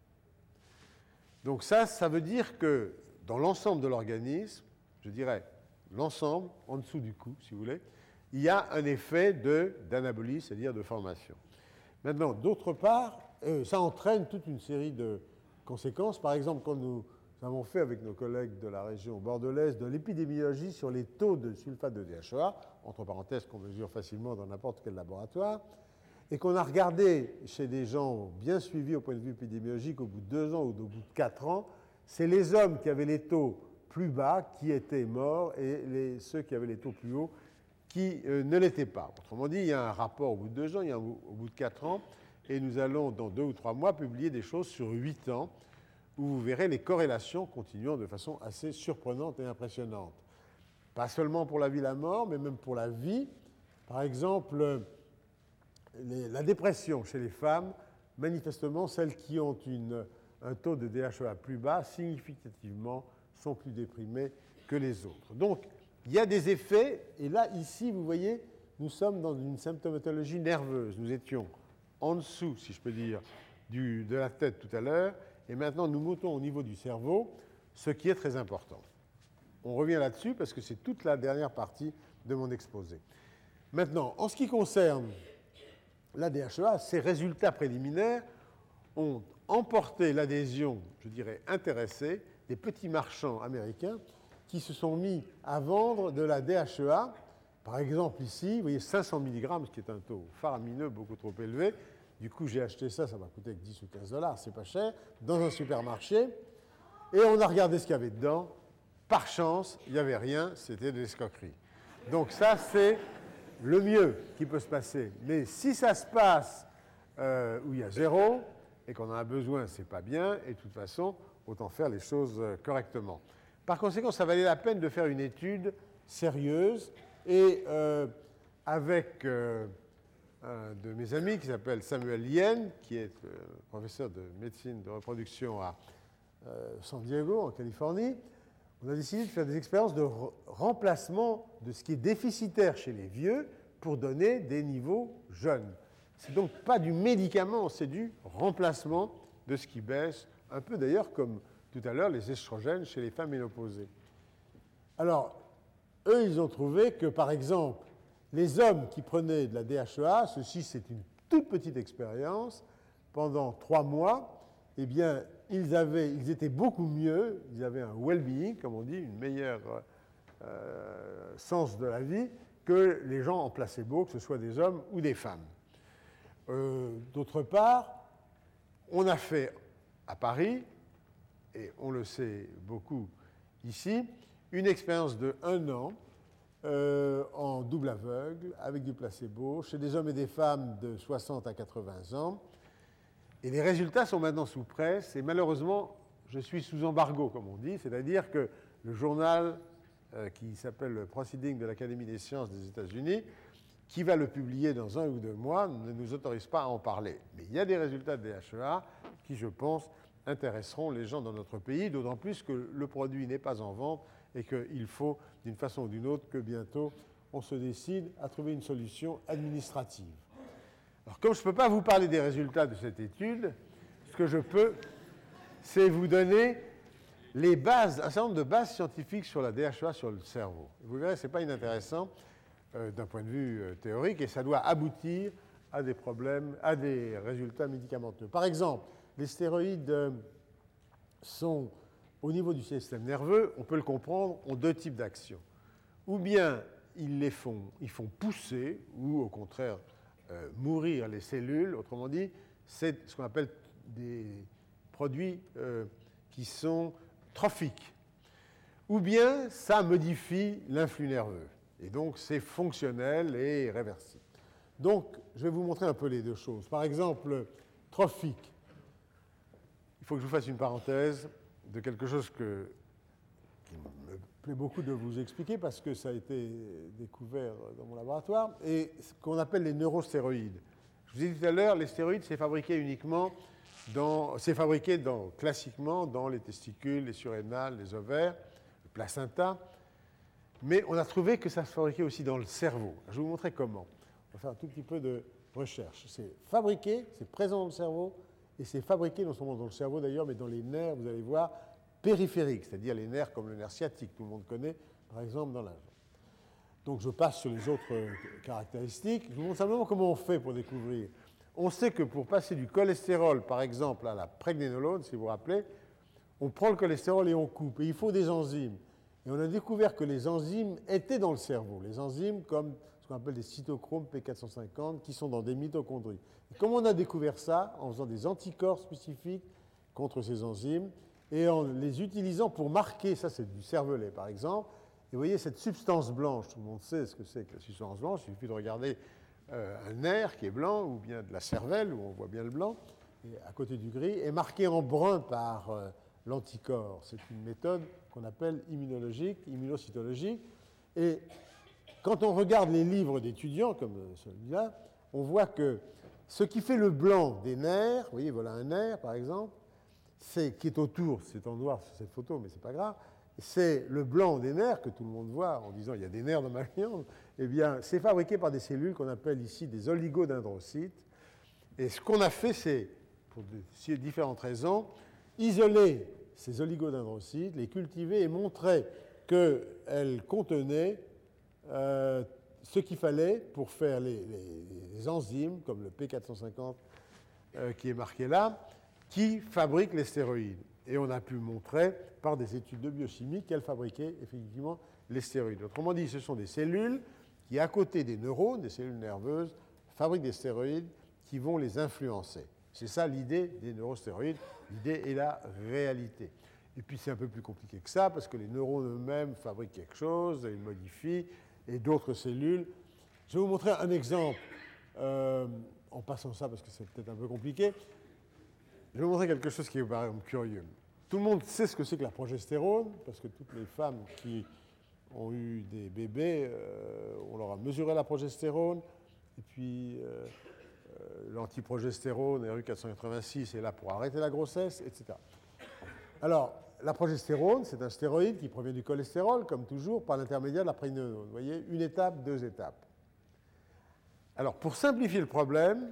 B: Donc ça, ça veut dire que dans l'ensemble de l'organisme, je dirais l'ensemble, en dessous du cou, si vous voulez, il y a un effet de, d'anabolie, c'est-à-dire de formation. Maintenant, d'autre part, euh, ça entraîne toute une série de conséquences. Par exemple, quand nous avons fait avec nos collègues de la région bordelaise de l'épidémiologie sur les taux de sulfate de D H E A, entre parenthèses qu'on mesure facilement dans n'importe quel laboratoire, et qu'on a regardé chez des gens bien suivis au point de vue épidémiologique au bout de deux ans ou au bout de quatre ans, c'est les hommes qui avaient les taux plus bas qui étaient morts et les, ceux qui avaient les taux plus hauts qui euh, ne l'étaient pas. Autrement dit, il y a un rapport au bout de deux ans, il y a un au bout de quatre ans, et nous allons, dans deux ou trois mois, publier des choses sur huit ans, où vous verrez les corrélations continuant de façon assez surprenante et impressionnante. Pas seulement pour la vie et la mort, mais même pour la vie. Par exemple, les, la dépression chez les femmes, manifestement, celles qui ont une, un taux de D H E A plus bas, significativement, sont plus déprimées que les autres. Donc, il y a des effets, et là, ici, vous voyez, nous sommes dans une symptomatologie nerveuse. Nous étions en dessous, si je peux dire, du, de la tête tout à l'heure, et maintenant nous montons au niveau du cerveau, ce qui est très important. On revient là-dessus parce que c'est toute la dernière partie de mon exposé. Maintenant, en ce qui concerne la D H E A, ces résultats préliminaires ont emporté l'adhésion, je dirais intéressée, des petits marchands américains qui se sont mis à vendre de la D H E A. Par exemple, ici, vous voyez cinq cents milligrammes, ce qui est un taux faramineux, beaucoup trop élevé. Du coup, j'ai acheté ça, ça m'a coûté que dix ou quinze dollars, c'est pas cher, dans un supermarché. Et on a regardé ce qu'il y avait dedans. Par chance, il n'y avait rien, c'était des escroqueries. Donc ça, c'est le mieux qui peut se passer. Mais si ça se passe euh, où il y a zéro et qu'on en a besoin, c'est pas bien. Et de toute façon, autant faire les choses correctement. Par conséquent, ça valait la peine de faire une étude sérieuse. Et euh, avec euh, un de mes amis qui s'appelle Samuel Yen, qui est euh, professeur de médecine de reproduction à euh, San Diego, en Californie, on a décidé de faire des expériences de re- remplacement de ce qui est déficitaire chez les vieux pour donner des niveaux jeunes. C'est donc pas du médicament, c'est du remplacement de ce qui baisse, un peu d'ailleurs comme tout à l'heure les estrogènes chez les femmes ménopausées. Alors, eux, ils ont trouvé que, par exemple, les hommes qui prenaient de la D H E A, ceci c'est une toute petite expérience, pendant trois mois, eh bien, ils, avaient, ils étaient beaucoup mieux, ils avaient un well-being, comme on dit, une meilleure euh, sens de la vie, que les gens en placebo, que ce soit des hommes ou des femmes. Euh, d'autre part, on a fait à Paris, et on le sait beaucoup ici, une expérience de un an euh, en double aveugle, avec du placebo, chez des hommes et des femmes de soixante à quatre-vingts ans. Et les résultats sont maintenant sous presse, et malheureusement, je suis sous embargo, comme on dit, c'est-à-dire que le journal euh, qui s'appelle le Proceeding de l'Académie des sciences des États-Unis, qui va le publier dans un ou deux mois, ne nous autorise pas à en parler. Mais il y a des résultats de D H E A qui, je pense, intéresseront les gens dans notre pays, d'autant plus que le produit n'est pas en vente et qu'il faut, d'une façon ou d'une autre, que bientôt on se décide à trouver une solution administrative. Alors, comme je ne peux pas vous parler des résultats de cette étude, ce que je peux, c'est vous donner les bases, un certain nombre de bases scientifiques sur la D H E A, sur le cerveau. Vous verrez, ce n'est pas inintéressant euh, d'un point de vue euh, théorique, et ça doit aboutir à des problèmes, à des résultats médicamenteux. Par exemple, les stéroïdes euh, sont, au niveau du système nerveux, on peut le comprendre, ont deux types d'actions. Ou bien ils les font, ils font pousser, ou au contraire euh, mourir les cellules, autrement dit, c'est ce qu'on appelle des produits euh, qui sont trophiques. Ou bien ça modifie l'influx nerveux, et donc c'est fonctionnel et réversible. Donc, je vais vous montrer un peu les deux choses. Par exemple, trophique. Il faut que je vous fasse une parenthèse de quelque chose que, qui me plaît beaucoup de vous expliquer parce que ça a été découvert dans mon laboratoire, et ce qu'on appelle les neurostéroïdes. Je vous ai dit tout à l'heure, les stéroïdes, c'est fabriqué uniquement dans, c'est fabriqué dans, classiquement dans les testicules, les surrénales, les ovaires, le placenta, mais on a trouvé que ça se fabriquait aussi dans le cerveau. Je vais vous montrer comment. On va faire un tout petit peu de recherche. C'est fabriqué, c'est présent dans le cerveau, et c'est fabriqué non seulement dans le cerveau d'ailleurs, mais dans les nerfs, vous allez voir, périphériques, c'est-à-dire les nerfs comme le nerf sciatique, tout le monde connaît, par exemple, dans la jambe. Donc je passe sur les autres caractéristiques. Je vous montre simplement comment on fait pour découvrir. On sait que pour passer du cholestérol, par exemple, à la prégnénolone, si vous vous rappelez, on prend le cholestérol et on coupe. Et il faut des enzymes. Et on a découvert que les enzymes étaient dans le cerveau. Les enzymes comme ce qu'on appelle des cytochromes P quatre cent cinquante, qui sont dans des mitochondries. Et comment on a découvert ça? En faisant des anticorps spécifiques contre ces enzymes et en les utilisant pour marquer, ça c'est du cervelet par exemple, et vous voyez cette substance blanche, tout le monde sait ce que c'est que la substance blanche, il suffit de regarder euh, un nerf qui est blanc, ou bien de la cervelle, où on voit bien le blanc, et à côté du gris, est marqué en brun par euh, l'anticorps. C'est une méthode qu'on appelle immunologique, immunocytologique, et quand on regarde les livres d'étudiants, comme celui-là, on voit que ce qui fait le blanc des nerfs, vous voyez, voilà un nerf par exemple, c'est, qui est autour, c'est en noir sur cette photo, mais c'est pas grave, c'est le blanc des nerfs que tout le monde voit en disant il y a des nerfs dans ma viande, eh bien, c'est fabriqué par des cellules qu'on appelle ici des oligodendrocytes. Et ce qu'on a fait, c'est, pour différentes raisons, isoler ces oligodendrocytes, les cultiver et montrer qu'elles contenaient euh, ce qu'il fallait pour faire les, les, les enzymes, comme le P quatre cent cinquante euh, qui est marqué là, qui fabriquent les stéroïdes. Et on a pu montrer par des études de biochimie qu'elles fabriquaient effectivement les stéroïdes. Autrement dit, ce sont des cellules qui, à côté des neurones, des cellules nerveuses, fabriquent des stéroïdes qui vont les influencer. C'est ça l'idée des neurostéroïdes. L'idée est la réalité. Et puis c'est un peu plus compliqué que ça, parce que les neurones eux-mêmes fabriquent quelque chose, ils modifient, et d'autres cellules. Je vais vous montrer un exemple, euh, en passant ça, parce que c'est peut-être un peu compliqué. Je vais vous montrer quelque chose qui est par exemple curieux. Tout le monde sait ce que c'est que la progestérone, parce que toutes les femmes qui ont eu des bébés, euh, on leur a mesuré la progestérone, et puis euh, euh, l'antiprogestérone, R U quatre cent quatre-vingt-six, est là pour arrêter la grossesse, et cetera. Alors, la progestérone, c'est un stéroïde qui provient du cholestérol, comme toujours, par l'intermédiaire de la prégnénolone. Vous voyez, une étape, deux étapes. Alors, pour simplifier le problème,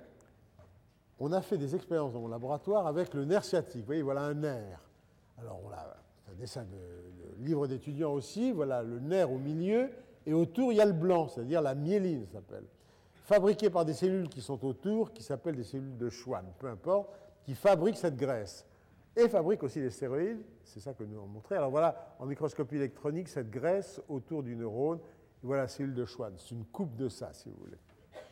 B: on a fait des expériences dans mon laboratoire avec le nerf sciatique. Vous voyez, voilà un nerf. Alors, on a c'est un dessin de, de livre d'étudiants aussi. Voilà le nerf au milieu, et autour, il y a le blanc, c'est-à-dire la myéline, ça s'appelle. Fabriquée par des cellules qui sont autour, qui s'appellent des cellules de Schwann, peu importe, qui fabriquent cette graisse. Et fabriquent aussi des stéroïdes, c'est ça que nous avons montré. Alors voilà, en microscopie électronique, cette graisse autour du neurone, et voilà la cellule de Schwann. C'est une coupe de ça, si vous voulez.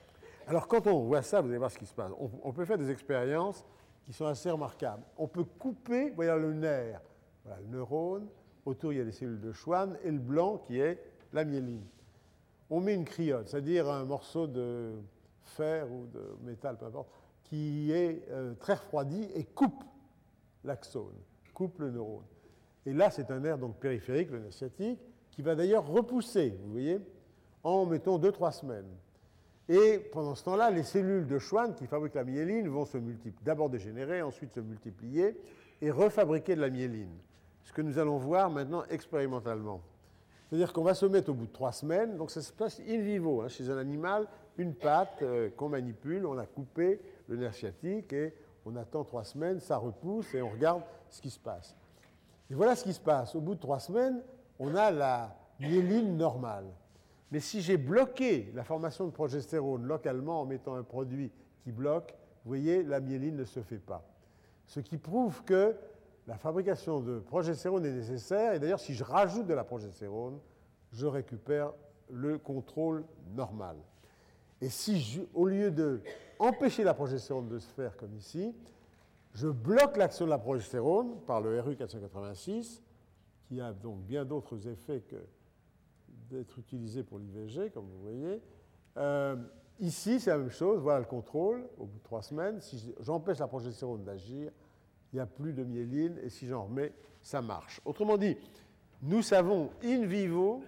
B: Alors, quand on voit ça, vous allez voir ce qui se passe. On, on peut faire des expériences qui sont assez remarquables. On peut couper, voyez le nerf, voilà, le neurone, autour il y a les cellules de Schwann, et le blanc qui est la myéline. On met une cryote, c'est-à-dire un morceau de fer ou de métal, peu importe, qui est euh, très refroidi et coupe l'axone, coupe le neurone. Et là, c'est un nerf donc périphérique, le nerf sciatique, qui va d'ailleurs repousser, vous voyez, en, mettons, deux trois semaines. Et pendant ce temps-là, les cellules de Schwann qui fabriquent la myéline vont se multiplier, d'abord dégénérer, ensuite se multiplier et refabriquer de la myéline. Ce que nous allons voir maintenant expérimentalement. C'est-à-dire qu'on va se mettre au bout de trois semaines, donc ça se passe in vivo, hein, chez un animal, une patte euh, qu'on manipule, on a coupé le nerf sciatique et on attend trois semaines, ça repousse et on regarde ce qui se passe. Et voilà ce qui se passe. Au bout de trois semaines, on a la myéline normale. Mais si j'ai bloqué la formation de progestérone localement en mettant un produit qui bloque, vous voyez, la myéline ne se fait pas. Ce qui prouve que la fabrication de progestérone est nécessaire. Et d'ailleurs, si je rajoute de la progestérone, je récupère le contrôle normal. Et si, je, au lieu d'empêcher la progestérone de se faire comme ici, je bloque l'action de la progestérone par le R U quatre cent quatre-vingt-six, qui a donc bien d'autres effets que d'être utilisé pour l'I V G, comme vous voyez. Euh, ici, c'est la même chose. Voilà le contrôle au bout de trois semaines. Si j'empêche la progestérone d'agir, il n'y a plus de myéline, et si j'en remets, ça marche. Autrement dit, nous savons in vivo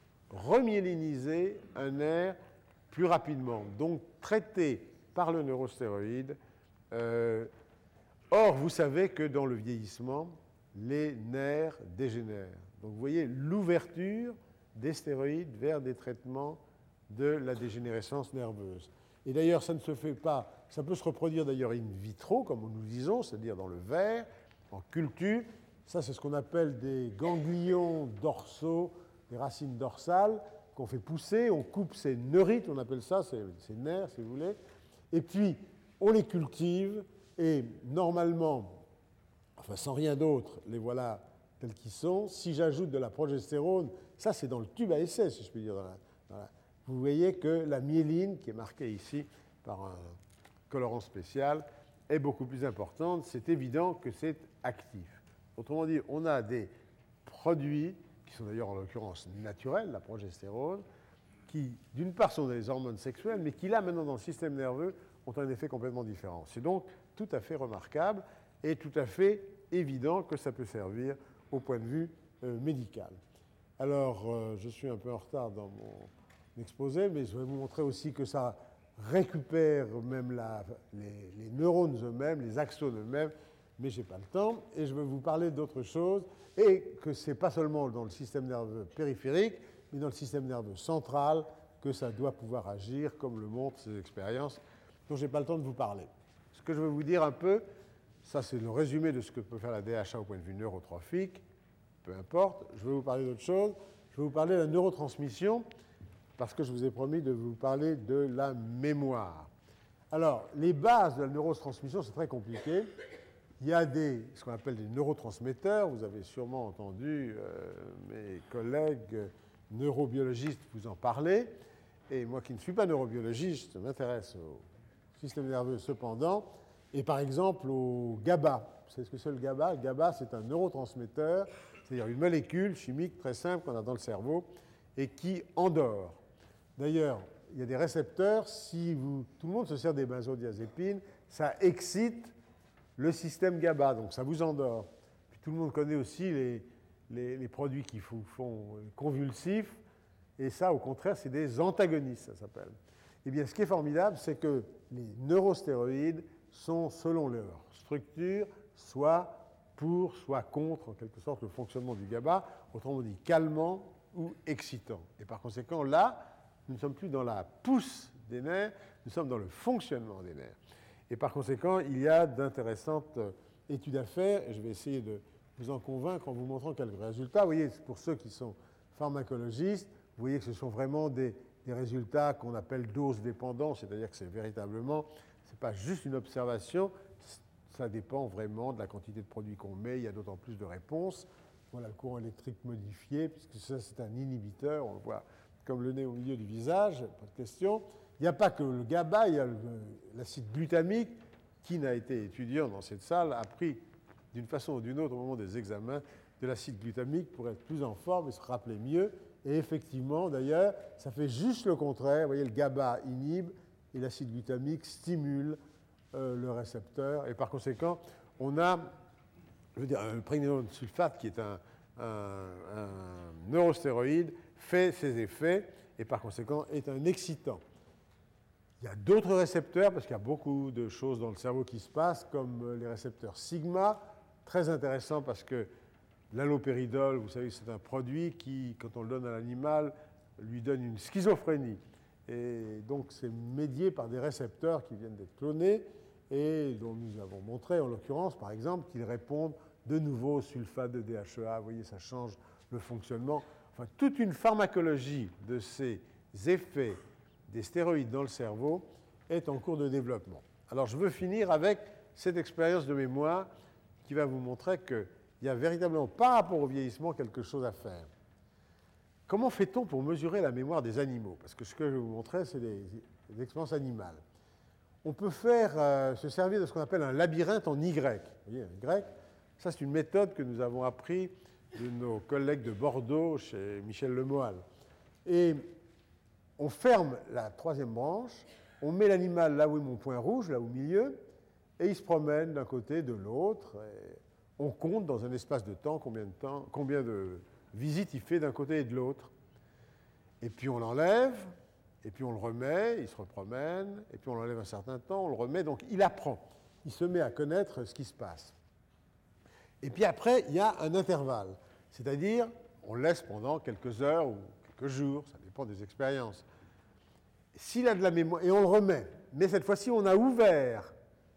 B: remyéliniser un nerf plus rapidement, donc traité par le neurostéroïde. Euh, or, vous savez que dans le vieillissement, les nerfs dégénèrent. Donc vous voyez l'ouverture des stéroïdes vers des traitements de la dégénérescence nerveuse. Et d'ailleurs, ça ne se fait pas, ça peut se reproduire d'ailleurs in vitro, comme nous disons, c'est-à-dire dans le verre, en culture. Ça, c'est ce qu'on appelle des ganglions dorsaux, des racines dorsales, qu'on fait pousser, on coupe ces neurites, on appelle ça, ces, ces nerfs, si vous voulez, et puis on les cultive, et normalement, enfin sans rien d'autre, les voilà tels qu'ils sont. Si j'ajoute de la progestérone, ça c'est dans le tube à essai, si je puis dire, dans la, dans la, vous voyez que la myéline, qui est marquée ici par un colorant spécial, est beaucoup plus importante. C'est évident que c'est actif. Autrement dit, on a des produits, qui sont d'ailleurs en l'occurrence naturels, la progestérone, qui d'une part sont des hormones sexuelles, mais qui là maintenant dans le système nerveux ont un effet complètement différent. C'est donc tout à fait remarquable et tout à fait évident que ça peut servir au point de vue euh, médical. Alors, euh, je suis un peu en retard dans mon exposé, mais je vais vous montrer aussi que ça récupère même la, les, les neurones eux-mêmes, les axones eux-mêmes, mais je n'ai pas le temps, et je vais vous parler d'autre chose, et que ce n'est pas seulement dans le système nerveux périphérique, mais dans le système nerveux central que ça doit pouvoir agir, comme le montrent ces expériences dont je n'ai pas le temps de vous parler. Ce que je veux vous dire un peu, ça c'est le résumé de ce que peut faire la D H A au point de vue neurotrophique, peu importe, je vais vous parler d'autre chose, je vais vous parler de la neurotransmission, parce que je vous ai promis de vous parler de la mémoire. Alors, les bases de la neurotransmission, c'est très compliqué. Il y a des, ce qu'on appelle des neurotransmetteurs, vous avez sûrement entendu euh, mes collègues neurobiologistes vous en parler, et moi qui ne suis pas neurobiologiste, je m'intéresse au système nerveux cependant, et par exemple au GABA. Vous savez ce que c'est le GABA? Le GABA, c'est un neurotransmetteur, c'est-à-dire une molécule chimique très simple qu'on a dans le cerveau, et qui endort. D'ailleurs, il y a des récepteurs, si vous, tout le monde se sert des benzodiazépines, ça excite le système GABA, donc ça vous endort. Puis tout le monde connaît aussi les, les, les produits qui vous font convulsifs, et ça, au contraire, c'est des antagonistes, ça s'appelle. Eh bien, ce qui est formidable, c'est que les neurostéroïdes sont, selon leur structure, soit pour, soit contre, en quelque sorte, le fonctionnement du GABA, autrement dit, calmant ou excitant. Et par conséquent, là, nous ne sommes plus dans la pousse des nerfs, nous sommes dans le fonctionnement des nerfs. Et par conséquent, il y a d'intéressantes études à faire, et je vais essayer de vous en convaincre en vous montrant quelques résultats. Vous voyez, pour ceux qui sont pharmacologistes, vous voyez que ce sont vraiment des, des résultats qu'on appelle dose dépendants, c'est-à-dire que c'est véritablement, ce n'est pas juste une observation, ça dépend vraiment de la quantité de produits qu'on met, il y a d'autant plus de réponses. Voilà le courant électrique modifié, puisque ça c'est un inhibiteur, on le voit comme le nez au milieu du visage, pas de question. il n'y a pas que le GABA, il y a l'acide glutamique qui n'a été étudiant dans cette salle, a pris d'une façon ou d'une autre au moment des examens de l'acide glutamique pour être plus en forme et se rappeler mieux. Et effectivement, d'ailleurs, ça fait juste le contraire. Vous voyez, le GABA inhibe et l'acide glutamique stimule euh, le récepteur. Et par conséquent, on a, je veux dire, le pregnénolone sulfate, qui est un, un, un neurostéroïde, fait ses effets et par conséquent est un excitant. Il y a d'autres récepteurs, parce qu'il y a beaucoup de choses dans le cerveau qui se passent, comme les récepteurs sigma, très intéressant parce que l'allopéridol, vous savez, c'est un produit qui, quand on le donne à l'animal, lui donne une schizophrénie. Et donc, c'est médié par des récepteurs qui viennent d'être clonés et dont nous avons montré, en l'occurrence, par exemple, qu'ils répondent de nouveau au sulfate de D H E A. Vous voyez, ça change le fonctionnement. Enfin, toute une pharmacologie de ces effets des stéroïdes dans le cerveau est en cours de développement. Alors, je veux finir avec cette expérience de mémoire qui va vous montrer qu'il y a véritablement, par rapport au vieillissement, quelque chose à faire. Comment fait-on pour mesurer la mémoire des animaux? Parce que ce que je vais vous montrer, c'est des, des expériences animales. On peut faire, euh, se servir de ce qu'on appelle un labyrinthe en Y. Vous voyez, un Y, ça c'est une méthode que nous avons appris de nos collègues de Bordeaux, chez Michel Lemoyle. Et on ferme la troisième branche, on met l'animal là où est mon point rouge, là au milieu, et il se promène d'un côté, de l'autre. On compte dans un espace de temps combien de temps, combien de visites il fait d'un côté et de l'autre. Et puis on l'enlève, et puis on le remet, il se repromène, et puis on l'enlève un certain temps, on le remet, donc il apprend. Il se met à connaître ce qui se passe. Et puis après, il y a un intervalle, c'est-à-dire on le laisse pendant quelques heures ou quelques jours, ça dépend des expériences. S'il a de la mémoire, et on le remet, mais cette fois-ci on a ouvert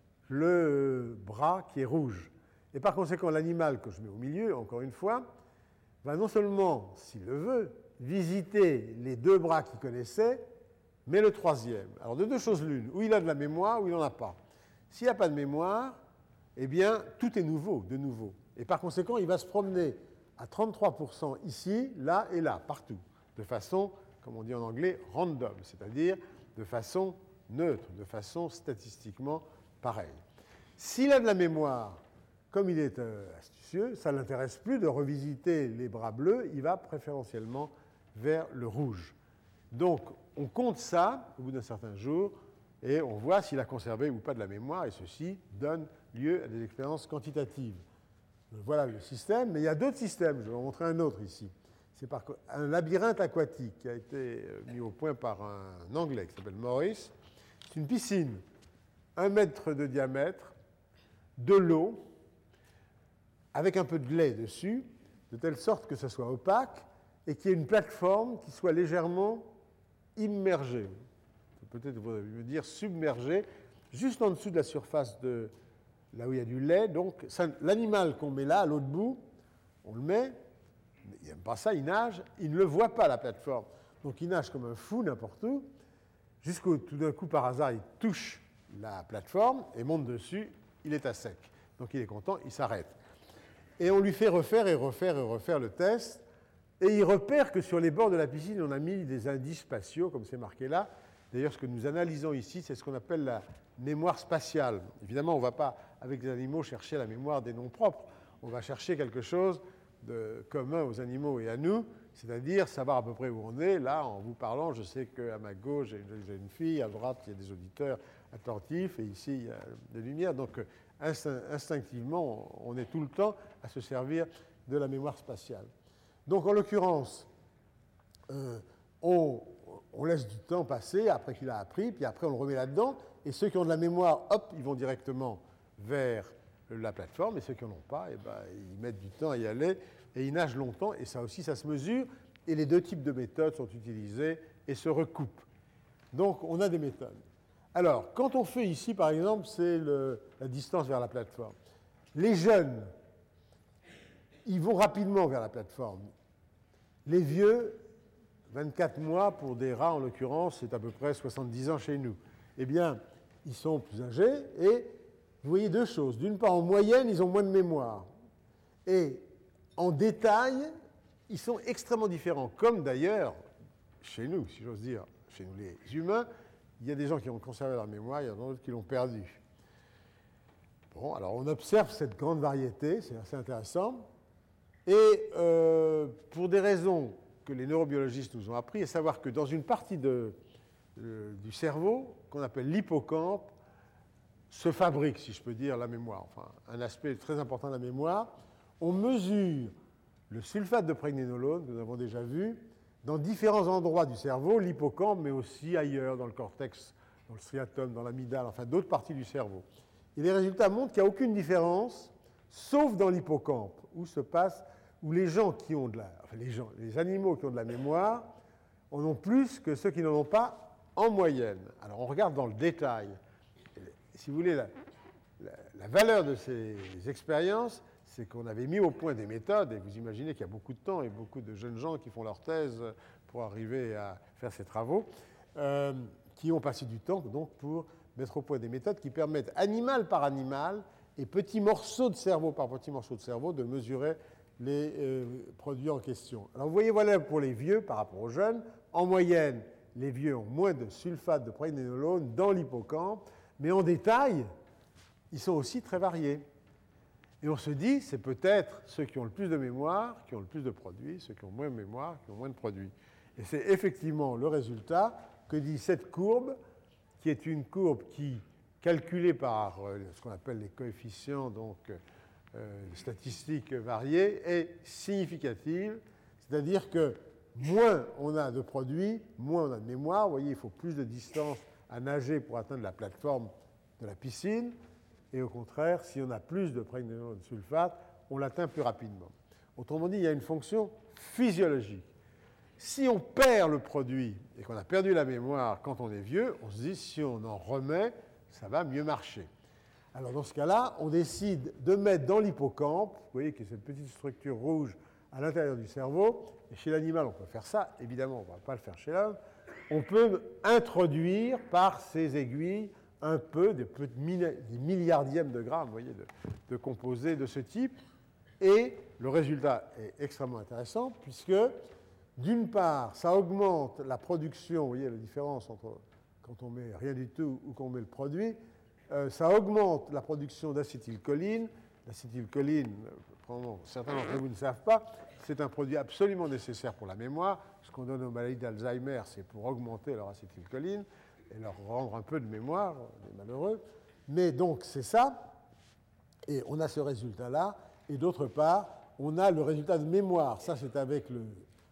B: le bras qui est rouge. Et par conséquent, l'animal que je mets au milieu, encore une fois, va non seulement, s'il le veut, visiter les deux bras qu'il connaissait, mais le troisième. Alors, de deux choses l'une, ou il a de la mémoire, ou il n'en a pas. S'il n'a pas de mémoire, eh bien, tout est nouveau, de nouveau. Et par conséquent, il va se promener à trente-trois pour cent ici, là et là, partout, de façon, comme on dit en anglais, random, c'est-à-dire de façon neutre, de façon statistiquement pareille. S'il a de la mémoire, comme il est euh, astucieux, ça ne l'intéresse plus de revisiter les bras bleus, il va préférentiellement vers le rouge. Donc, on compte ça au bout d'un certain jour et on voit s'il a conservé ou pas de la mémoire, et ceci donne lieu à des expériences quantitatives. Voilà le système, mais il y a d'autres systèmes, je vais vous montrer un autre ici. C'est par un labyrinthe aquatique qui a été mis au point par un Anglais qui s'appelle Morris. C'est une piscine, un mètre de diamètre, de l'eau, avec un peu de lait dessus, de telle sorte que ce soit opaque et qu'il y ait une plateforme qui soit légèrement immergée. Peut-être vous allez me dire submergée, juste en dessous de la surface de là où il y a du lait. Donc, ça, l'animal qu'on met là, à l'autre bout, on le met, il n'aime pas ça, il nage, il ne le voit pas, la plateforme. Donc, il nage comme un fou n'importe où, jusqu'au tout d'un coup, par hasard, il touche la plateforme et monte dessus, il est à sec. Donc, il est content, il s'arrête. Et on lui fait refaire et refaire et refaire le test, et il repère que sur les bords de la piscine, on a mis des indices spatiaux, comme c'est marqué là. D'ailleurs, ce que nous analysons ici, c'est ce qu'on appelle la mémoire spatiale. Évidemment, on ne va pas, avec les animaux, chercher la mémoire des noms propres. On va chercher quelque chose de commun aux animaux et à nous, c'est-à-dire savoir à peu près où on est. Là, en vous parlant, je sais qu'à ma gauche, j'ai une fille, à droite, il y a des auditeurs attentifs, et ici, il y a des lumières. Donc, instinctivement, on est tout le temps à se servir de la mémoire spatiale. Donc, en l'occurrence, euh, on, on laisse du temps passer après qu'il a appris, puis après on le remet là-dedans, et ceux qui ont de la mémoire, hop, ils vont directement vers la plateforme, et ceux qui n'en ont pas, eh ben, ils mettent du temps à y aller, et ils nagent longtemps, et ça aussi, ça se mesure, et les deux types de méthodes sont utilisées et se recoupent. Donc, on a des méthodes. Alors, quand on fait ici, par exemple, c'est le, la distance vers la plateforme. Les jeunes, ils vont rapidement vers la plateforme. Les vieux, vingt-quatre mois pour des rats en l'occurrence, c'est à peu près soixante-dix ans chez nous. Eh bien, ils sont plus âgés et vous voyez deux choses. D'une part, en moyenne, ils ont moins de mémoire. Et en détail, ils sont extrêmement différents. Comme d'ailleurs, chez nous, si j'ose dire, chez nous les humains, il y a des gens qui ont conservé leur mémoire, il y en a d'autres qui l'ont perdue. Bon, alors on observe cette grande variété, c'est assez intéressant. Et euh, pour des raisons que les neurobiologistes nous ont appris, à savoir que dans une partie de, de, du cerveau, qu'on appelle l'hippocampe, se fabrique, si je peux dire, la mémoire. Enfin, un aspect très important de la mémoire. On mesure le sulfate de pregnénolone, que nous avons déjà vu, dans différents endroits du cerveau, l'hippocampe, mais aussi ailleurs, dans le cortex, dans le striatum, dans l'amygdale, enfin d'autres parties du cerveau. Et les résultats montrent qu'il n'y a aucune différence, sauf dans l'hippocampe, où se passe, où les gens qui ont de la, enfin les gens, les animaux qui ont de la mémoire en ont plus que ceux qui n'en ont pas en moyenne. Alors on regarde dans le détail. Si vous voulez, la, la, la valeur de ces expériences, c'est qu'on avait mis au point des méthodes, et vous imaginez qu'il y a beaucoup de temps et beaucoup de jeunes gens qui font leur thèse pour arriver à faire ces travaux, euh, qui ont passé du temps donc pour mettre au point des méthodes qui permettent, animal par animal, et petits morceaux de cerveau par petits morceaux de cerveau, de mesurer les euh, produits en question. Alors vous voyez, voilà pour les vieux par rapport aux jeunes. En moyenne, les vieux ont moins de sulfate de pregnénolone dans l'hippocampe, mais en détail, ils sont aussi très variés. Et on se dit, c'est peut-être ceux qui ont le plus de mémoire, qui ont le plus de produits, ceux qui ont moins de mémoire, qui ont moins de produits. Et c'est effectivement le résultat que dit cette courbe, qui est une courbe qui, calculée par euh, ce qu'on appelle les coefficients donc, euh, statistiques variés, est significative. C'est-à-dire que moins on a de produits, moins on a de mémoire. Vous voyez, il faut plus de distance à nager pour atteindre la plateforme de la piscine. Et au contraire, si on a plus de pregnénolone sulfate, on l'atteint plus rapidement. Autrement dit, il y a une fonction physiologique. Si on perd le produit et qu'on a perdu la mémoire quand on est vieux, on se dit, si on en remet, ça va mieux marcher. Alors dans ce cas-là, on décide de mettre dans l'hippocampe, vous voyez que cette petite structure rouge à l'intérieur du cerveau, et chez l'animal on peut faire ça, évidemment on ne va pas le faire chez l'homme, on peut introduire par ces aiguilles un peu des, des milliardièmes de grammes, vous voyez, de, de composés de ce type, et le résultat est extrêmement intéressant puisque d'une part, ça augmente la production, vous voyez la différence entre quand on met rien du tout ou qu'on met le produit, euh, ça augmente la production d'acétylcholine. L'acétylcholine, certains d'entre vous ne savent pas, c'est un produit absolument nécessaire pour la mémoire. Ce qu'on donne aux maladies d'Alzheimer, c'est pour augmenter leur acétylcholine et leur rendre un peu de mémoire, les malheureux. Mais donc, c'est ça, et on a ce résultat-là, et d'autre part, on a le résultat de mémoire. Ça, c'est avec le,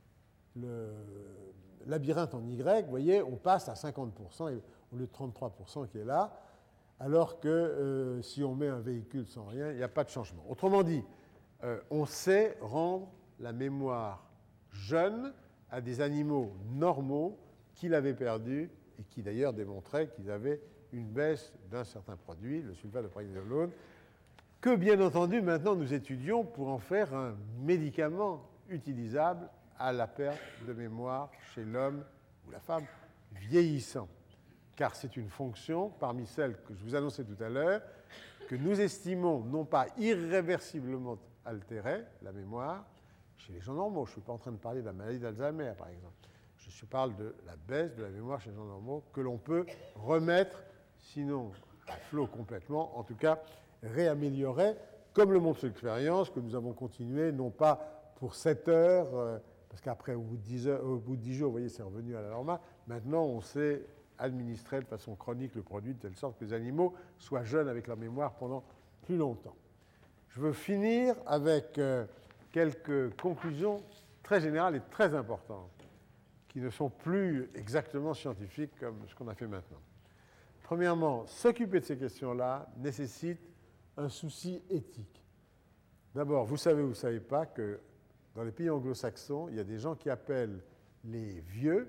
B: le labyrinthe en Y, vous voyez, on passe à cinquante pour cent au lieu de trente-trois pour cent qui est là, alors que euh, si on met un véhicule sans rien, il n'y a pas de changement. Autrement dit, euh, on sait rendre la mémoire jeune à des animaux normaux qui l'avaient perdue et qui d'ailleurs démontraient qu'ils avaient une baisse d'un certain produit, le sulfate de pregnénolone, que bien entendu maintenant nous étudions pour en faire un médicament utilisable à la perte de mémoire chez l'homme ou la femme vieillissant. Car c'est une fonction, parmi celles que je vous annonçais tout à l'heure, que nous estimons non pas irréversiblement altérée, la mémoire, chez les gens normaux. Je ne suis pas en train de parler de la maladie d'Alzheimer, par exemple. Je parle de la baisse de la mémoire chez les gens normaux que l'on peut remettre, sinon à flot complètement, en tout cas réaméliorer, comme le montre l'expérience, que nous avons continué, non pas pour sept heures, euh, parce qu'après, au bout de dix heures, au bout de dix jours, vous voyez, c'est revenu à la normale. Maintenant, on sait administrer de façon chronique le produit de telle sorte que les animaux soient jeunes avec leur mémoire pendant plus longtemps. Je veux finir avec euh, quelques conclusions très générales et très importantes, qui ne sont plus exactement scientifiques comme ce qu'on a fait maintenant. Premièrement, s'occuper de ces questions-là nécessite un souci éthique. D'abord, vous savez ou vous ne savez pas que dans les pays anglo-saxons, il y a des gens qui appellent les vieux,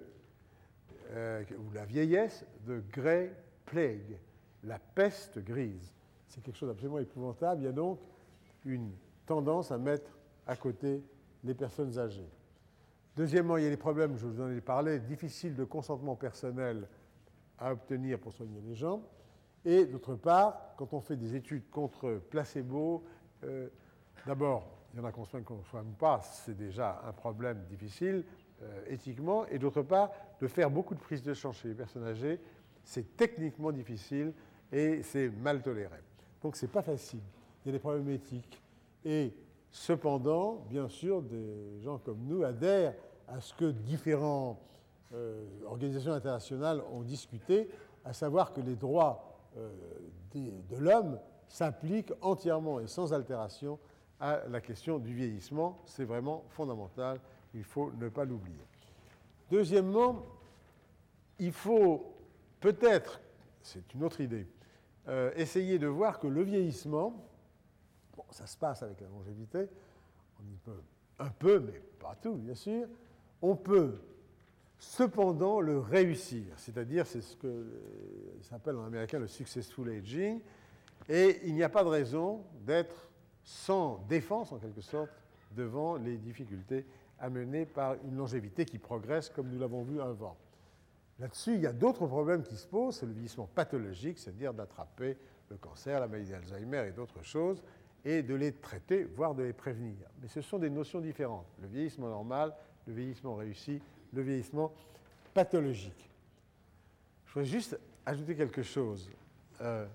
B: euh, ou la vieillesse, de Grey Plague, la peste grise. C'est quelque chose d'absolument épouvantable. Il y a donc une tendance à mettre à côté les personnes âgées. Deuxièmement, il y a les problèmes, je vous en ai parlé, difficiles de consentement personnel à obtenir pour soigner les gens. Et d'autre part, quand on fait des études contre placebo, euh, d'abord, il y en a qu'on soigne, qu'on ne soigne pas, c'est déjà un problème difficile euh, éthiquement. Et d'autre part, de faire beaucoup de prises de sang chez les personnes âgées, c'est techniquement difficile et c'est mal toléré. Donc ce n'est pas facile. Il y a des problèmes éthiques. Et cependant, bien sûr, des gens comme nous adhèrent à ce que différentes euh, organisations internationales ont discuté, à savoir que les droits euh, des, de l'homme s'appliquent entièrement et sans altération à la question du vieillissement. C'est vraiment fondamental, il faut ne pas l'oublier. Deuxièmement, il faut peut-être, c'est une autre idée, euh, essayer de voir que le vieillissement, bon, ça se passe avec la longévité, on y peut un peu, mais pas tout, bien sûr, on peut cependant le réussir, c'est-à-dire c'est ce que s'appelle en américain le successful aging, et il n'y a pas de raison d'être sans défense, en quelque sorte, devant les difficultés amenées par une longévité qui progresse, comme nous l'avons vu avant. Là-dessus, il y a d'autres problèmes qui se posent, c'est le vieillissement pathologique, c'est-à-dire d'attraper le cancer, la maladie d'Alzheimer et d'autres choses, et de les traiter, voire de les prévenir. Mais ce sont des notions différentes. Le vieillissement normal, le vieillissement réussi, le vieillissement pathologique. Je voudrais juste ajouter quelque chose. Euh,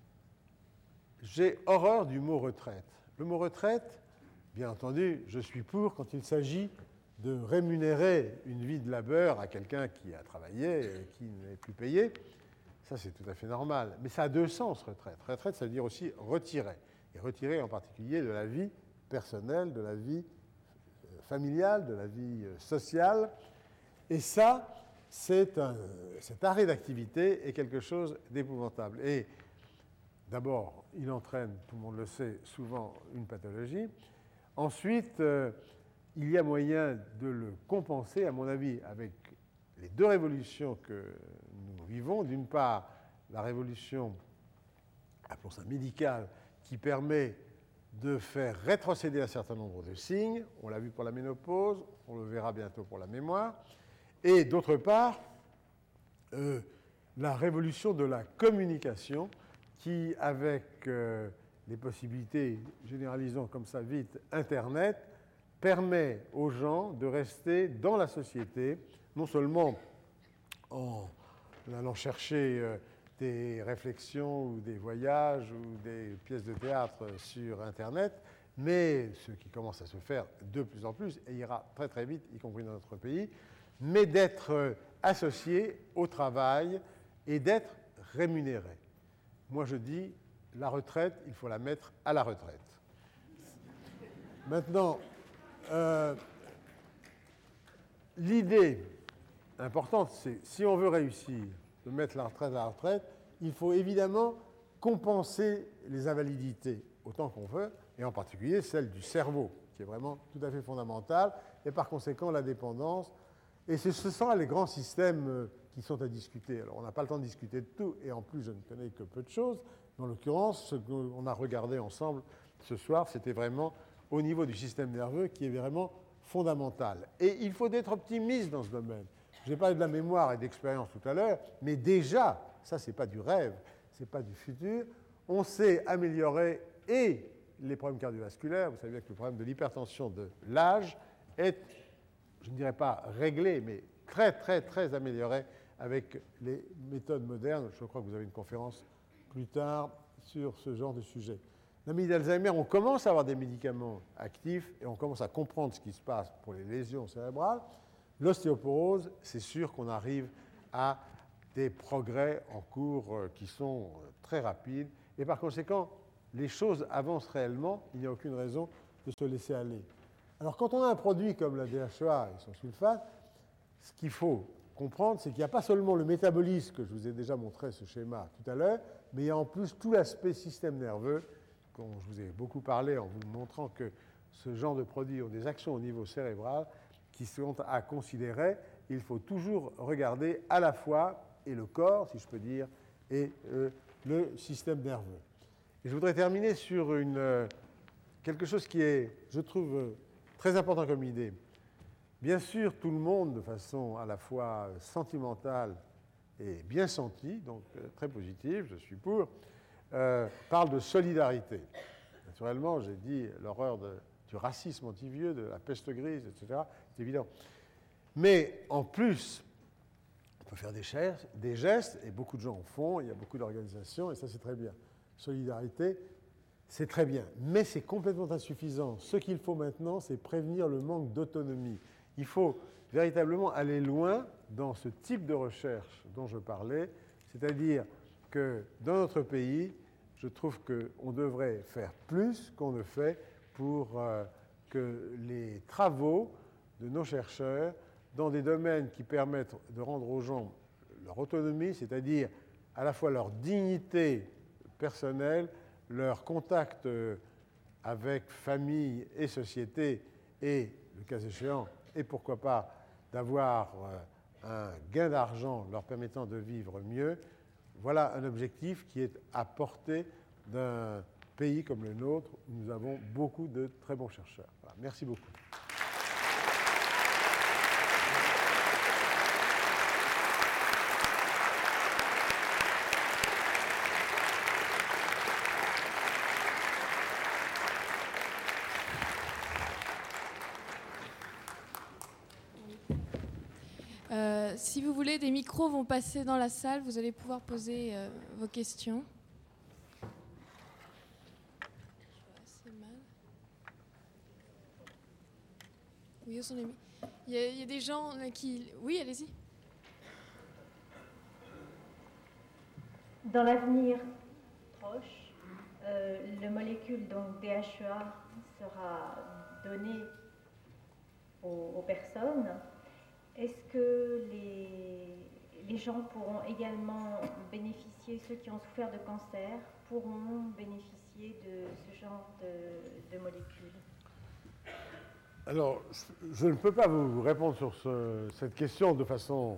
B: j'ai horreur du mot retraite. Le mot retraite, bien entendu, je suis pour quand il s'agit de rémunérer une vie de labeur à quelqu'un qui a travaillé et qui n'est plus payé. Ça, c'est tout à fait normal. Mais ça a deux sens, retraite. Retraite, ça veut dire aussi retirer. Et retirer en particulier de la vie personnelle, de la vie familiale, de la vie sociale. Et ça, c'est un, cet arrêt d'activité est quelque chose d'épouvantable. Et d'abord, il entraîne, tout le monde le sait, souvent une pathologie. Ensuite, euh, il y a moyen de le compenser, à mon avis, avec les deux révolutions que nous vivons. D'une part, la révolution, appelons ça médicale, qui permet de faire rétrocéder un certain nombre de signes. On l'a vu pour la ménopause, on le verra bientôt pour la mémoire. Et d'autre part, euh, la révolution de la communication qui, avec euh, les possibilités, généralisons comme ça vite, Internet, permet aux gens de rester dans la société, non seulement en allant chercher euh, des réflexions ou des voyages ou des pièces de théâtre sur Internet, mais ce qui commence à se faire de plus en plus, et ira très très vite, y compris dans notre pays, mais d'être associé au travail et d'être rémunéré. Moi je dis, la retraite, il faut la mettre à la retraite. Maintenant, euh, l'idée importante, c'est si on veut réussir de mettre la retraite à la retraite, il faut évidemment compenser les invalidités autant qu'on veut, et en particulier celle du cerveau, qui est vraiment tout à fait fondamentale, et par conséquent la dépendance. Et ce sont les grands systèmes qui sont à discuter. Alors on n'a pas le temps de discuter de tout, et en plus je ne connais que peu de choses. En l'occurrence, ce qu'on a regardé ensemble ce soir, c'était vraiment au niveau du système nerveux qui est vraiment fondamental. Et il faut être optimiste dans ce domaine. J'ai parlé de la mémoire et d'expérience tout à l'heure, mais déjà, ça c'est pas du rêve, c'est pas du futur, on sait améliorer et les problèmes cardiovasculaires. Vous savez que le problème de l'hypertension de l'âge est, je ne dirais pas réglé, mais très très très amélioré avec les méthodes modernes. Je crois que vous avez une conférence plus tard sur ce genre de sujet. La maladie d'Alzheimer, on commence à avoir des médicaments actifs et on commence à comprendre ce qui se passe pour les lésions cérébrales. L'ostéoporose, c'est sûr qu'on arrive à des progrès en cours qui sont très rapides et par conséquent, les choses avancent réellement, il n'y a aucune raison de se laisser aller. Alors quand on a un produit comme la D H E A et son sulfate, ce qu'il faut comprendre, c'est qu'il n'y a pas seulement le métabolisme, que je vous ai déjà montré ce schéma tout à l'heure, mais il y a en plus tout l'aspect système nerveux, dont je vous ai beaucoup parlé en vous montrant que ce genre de produits ont des actions au niveau cérébral qui sont à considérer. Il faut toujours regarder à la fois, et le corps, si je peux dire, et euh, le système nerveux. Et je voudrais terminer sur une, euh, quelque chose qui est, je trouve, euh, très important comme idée. Bien sûr, tout le monde, de façon à la fois sentimentale et bien sentie, donc euh, très positive, je suis pour, euh, parle de solidarité. Naturellement, j'ai dit l'horreur de, du racisme anti-vieux, de la peste grise, et cetera. C'est évident. Mais en plus On peut faire des gestes, des gestes, et beaucoup de gens en font, il y a beaucoup d'organisations, et ça c'est très bien. Solidarité, c'est très bien, mais c'est complètement insuffisant. Ce qu'il faut maintenant, c'est prévenir le manque d'autonomie. Il faut véritablement aller loin dans ce type de recherche dont je parlais, c'est-à-dire que dans notre pays, je trouve qu'on devrait faire plus qu'on ne fait pour euh, que les travaux de nos chercheurs dans des domaines qui permettent de rendre aux gens leur autonomie, c'est-à-dire à la fois leur dignité personnelle, leur contact avec famille et société, et, le cas échéant, et pourquoi pas, d'avoir un gain d'argent leur permettant de vivre mieux, voilà un objectif qui est à portée d'un pays comme le nôtre, où nous avons beaucoup de très bons chercheurs. Voilà, merci beaucoup.
A: Euh, si vous voulez, des micros vont passer dans la salle. Vous allez pouvoir poser euh, vos questions. Je vois assez mal. Oui, où sont les mi- il y, a, il y a des gens qui... Oui, allez-y.
C: Dans l'avenir proche, euh, le molécule donc D H E A sera donnée aux, aux personnes. Est-ce que les, les gens pourront également bénéficier, ceux qui ont souffert de cancer, pourront bénéficier de ce genre de, de molécules?
B: Alors, je ne peux pas vous répondre sur ce, cette question de façon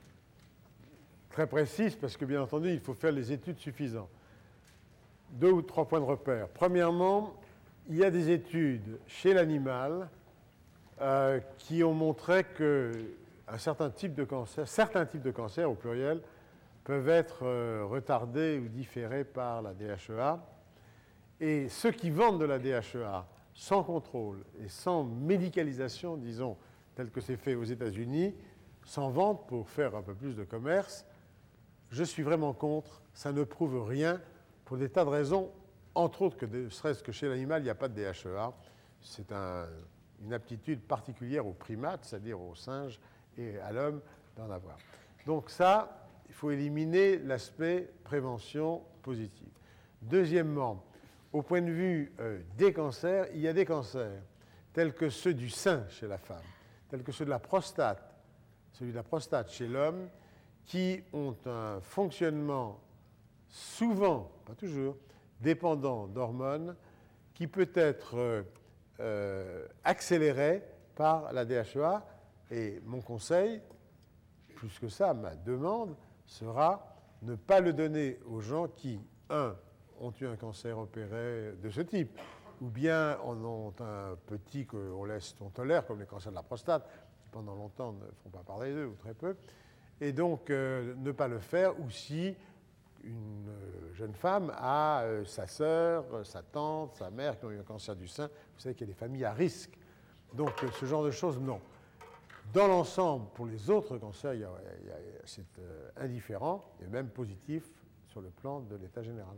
B: très précise, parce que bien entendu, il faut faire les études suffisantes. Deux ou trois points de repère. Premièrement, il y a des études chez l'animal euh, qui ont montré que un certain type de cancer, certains types de cancers, au pluriel, peuvent être euh, retardés ou différés par la D H E A. Et ceux qui vendent de la D H E A sans contrôle et sans médicalisation, disons, tel que c'est fait aux États-Unis, s'en vendent pour faire un peu plus de commerce. Je suis vraiment contre. Ça ne prouve rien pour des tas de raisons, entre autres que ne serait-ce que chez l'animal, il n'y a pas de D H E A. C'est un, une aptitude particulière aux primates, c'est-à-dire aux singes et à l'homme d'en avoir. Donc ça, il faut éliminer l'aspect prévention positive. Deuxièmement, au point de vue euh, des cancers, il y a des cancers tels que ceux du sein chez la femme, tels que ceux de la prostate, celui de la prostate chez l'homme, qui ont un fonctionnement souvent, pas toujours, dépendant d'hormones, qui peut être euh, euh, accéléré par la D H E A. Et mon conseil, plus que ça, ma demande, sera ne pas le donner aux gens qui, un, ont eu un cancer opéré de ce type, ou bien en ont un petit qu'on laisse, on tolère, comme les cancers de la prostate, qui pendant longtemps ne font pas parler d'eux, ou très peu, et donc euh, ne pas le faire, ou si une jeune femme a euh, sa sœur, sa tante, sa mère qui ont eu un cancer du sein, vous savez qu'il y a des familles à risque. Donc euh, ce genre de choses, non. Dans l'ensemble, pour les autres cancers, il y a, il y a, c'est euh, indifférent, et même positif sur le plan de l'état général.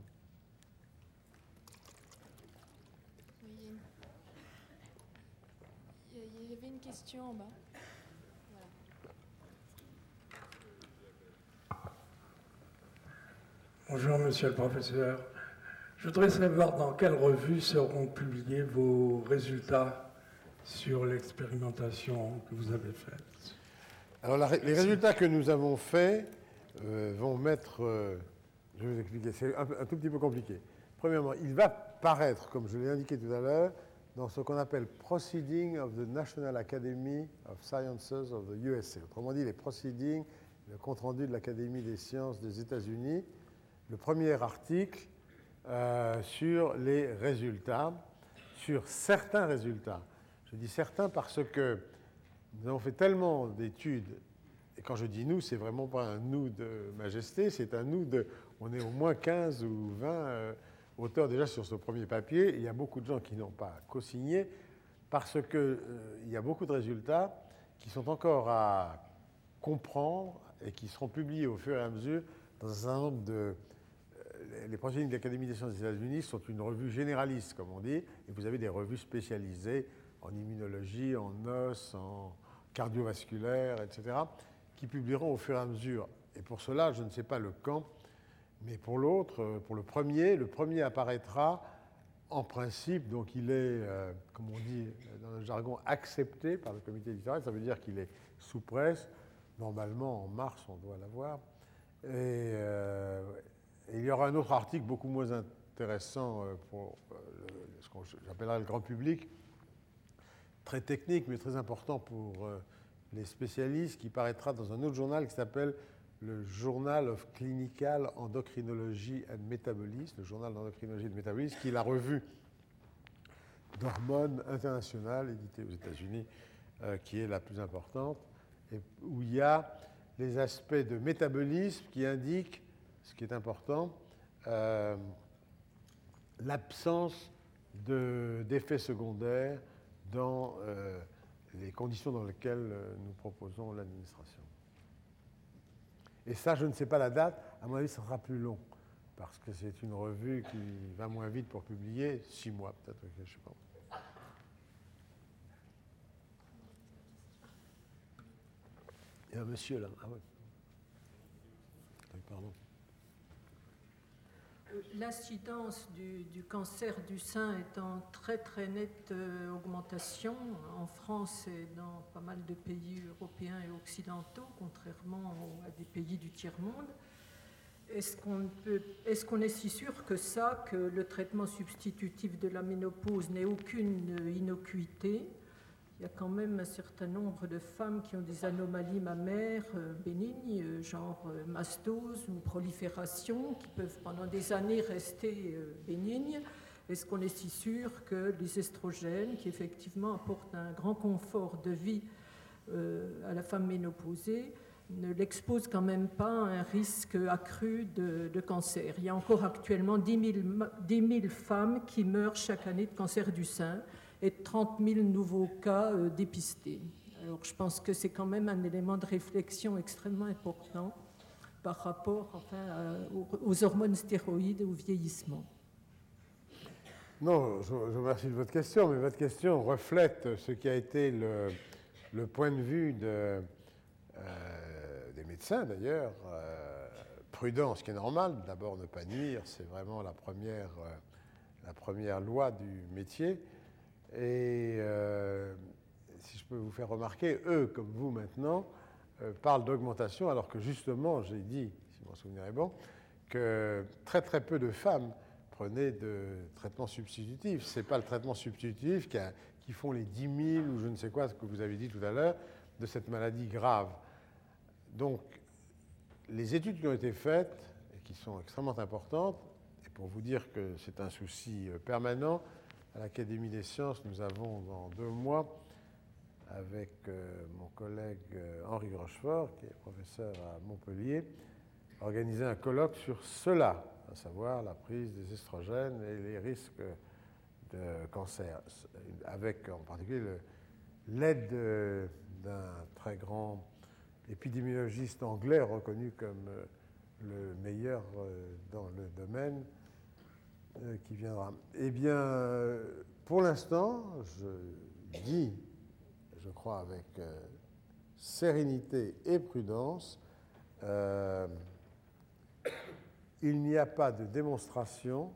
A: Oui, il y avait une question en bas.
D: Bonjour, monsieur le professeur. Je voudrais savoir dans quelle revue seront publiés vos résultats sur l'expérimentation que vous avez faite.
B: Alors, la, les résultats que nous avons faits euh, vont mettre... Euh, je vais vous expliquer, c'est un, un tout petit peu compliqué. Premièrement, il va paraître, comme je l'ai indiqué tout à l'heure, dans ce qu'on appelle Proceedings of the National Academy of Sciences of the U S A. Autrement dit, les proceedings, le compte-rendu de l'Académie des sciences des États-Unis, le premier article euh, sur les résultats, sur certains résultats. Je dis certains parce que nous avons fait tellement d'études, et quand je dis nous, c'est vraiment pas un nous de majesté, c'est un nous de... On est au moins quinze ou vingt euh, auteurs déjà sur ce premier papier, et il y a beaucoup de gens qui n'ont pas co-signé, parce qu'il euh, y a beaucoup de résultats qui sont encore à comprendre, et qui seront publiés au fur et à mesure dans un certain nombre de... Les projets de l'Académie des sciences des États-Unis sont une revue généraliste, comme on dit, et vous avez des revues spécialisées en immunologie, en os, en cardiovasculaire, et cetera, qui publieront au fur et à mesure. Et pour cela, je ne sais pas le quand, mais pour l'autre, pour le premier, le premier apparaîtra en principe, donc il est, euh, comme on dit dans le jargon, accepté par le comité éditorial, ça veut dire qu'il est sous presse. Normalement, en mars, on doit l'avoir. Et, euh, et il y aura un autre article beaucoup moins intéressant pour euh, le, ce qu'on j'appellerais le grand public, très technique, mais très important pour euh, les spécialistes, qui paraîtra dans un autre journal qui s'appelle le Journal of Clinical Endocrinology and Metabolism, le journal d'endocrinologie et de métabolisme, qui est la revue d'hormones internationale, éditée aux États-Unis, euh, qui est la plus importante, et où il y a les aspects de métabolisme qui indiquent, ce qui est important, euh, l'absence de, d'effets secondaires dans euh, les conditions dans lesquelles euh, nous proposons l'administration. Et ça, je ne sais pas la date. À mon avis, ça sera plus long, parce que c'est une revue qui va moins vite pour publier, six mois peut-être, je ne sais pas. Il y a un monsieur là. Ah oui. Pardon.
E: L'incidence du, du cancer du sein est en très très nette euh, augmentation en France et dans pas mal de pays européens et occidentaux, contrairement à des pays du tiers-monde. Est-ce qu'on peut, est-ce qu'on est si sûr que ça, que le traitement substitutif de la ménopause n'ait aucune innocuité? Il y a quand même un certain nombre de femmes qui ont des anomalies mammaires euh, bénignes, euh, genre euh, mastose ou prolifération, qui peuvent pendant des années rester euh, bénignes. Est-ce qu'on est si sûr que les estrogènes, qui effectivement apportent un grand confort de vie euh, à la femme ménopausée, ne l'exposent quand même pas à un risque accru de, de cancer? Il y a encore actuellement dix mille femmes qui meurent chaque année de cancer du sein, et trente mille nouveaux cas euh, dépistés. Alors je pense que c'est quand même un élément de réflexion extrêmement important par rapport enfin, à, aux, aux hormones stéroïdes et au vieillissement.
B: Non, je, je vous remercie de votre question, mais votre question reflète ce qui a été le, le point de vue de, euh, des médecins d'ailleurs. Euh, prudence, ce qui est normal, d'abord ne pas nuire, c'est vraiment la première, euh, la première loi du métier. Et euh, si je peux vous faire remarquer, eux, comme vous maintenant, euh, parlent d'augmentation, alors que justement, j'ai dit, si mon souvenir est bon, que très très peu de femmes prenaient de traitements substitutifs. Ce n'est pas le traitement substitutif qui, a, qui font les dix mille ou je ne sais quoi, ce que vous avez dit tout à l'heure, de cette maladie grave. Donc, les études qui ont été faites, et qui sont extrêmement importantes, et pour vous dire que c'est un souci permanent, à l'Académie des sciences, nous avons dans deux mois, avec euh, mon collègue euh, Henri Rochefort, qui est professeur à Montpellier, organisé un colloque sur cela, à savoir la prise des estrogènes et les risques de cancer, avec en particulier le, l'aide de, d'un très grand épidémiologiste anglais reconnu comme euh, le meilleur euh, dans le domaine, qui viendra. Eh bien, pour l'instant, je dis, je crois avec euh, sérénité et prudence, euh, il n'y a pas de démonstration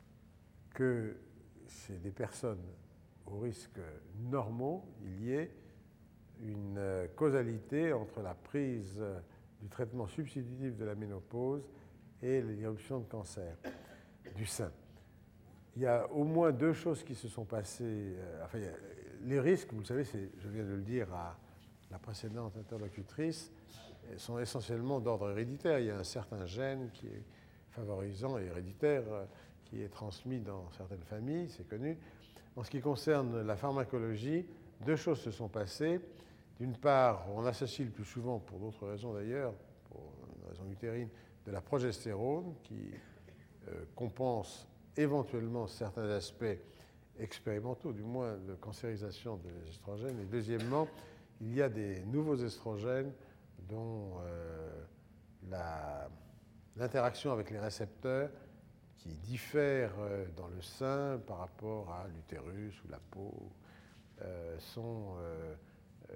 B: que chez des personnes au risque normaux, il y ait une causalité entre la prise du traitement substitutif de la ménopause et l'éruption de cancer du sein. Il y a au moins deux choses qui se sont passées. Euh, enfin, il y a, les risques, vous le savez, c'est, je viens de le dire à la précédente interlocutrice, sont essentiellement d'ordre héréditaire. Il y a un certain gène qui est favorisant et héréditaire, euh, qui est transmis dans certaines familles, c'est connu. En ce qui concerne la pharmacologie, deux choses se sont passées. D'une part, on associe le plus souvent, pour d'autres raisons d'ailleurs, pour une raison utérine, de la progestérone qui euh, compense éventuellement certains aspects expérimentaux, du moins de cancérisation des estrogènes. Et deuxièmement, il y a des nouveaux estrogènes dont euh, la, l'interaction avec les récepteurs qui diffèrent euh, dans le sein par rapport à l'utérus ou la peau euh, sont euh, euh,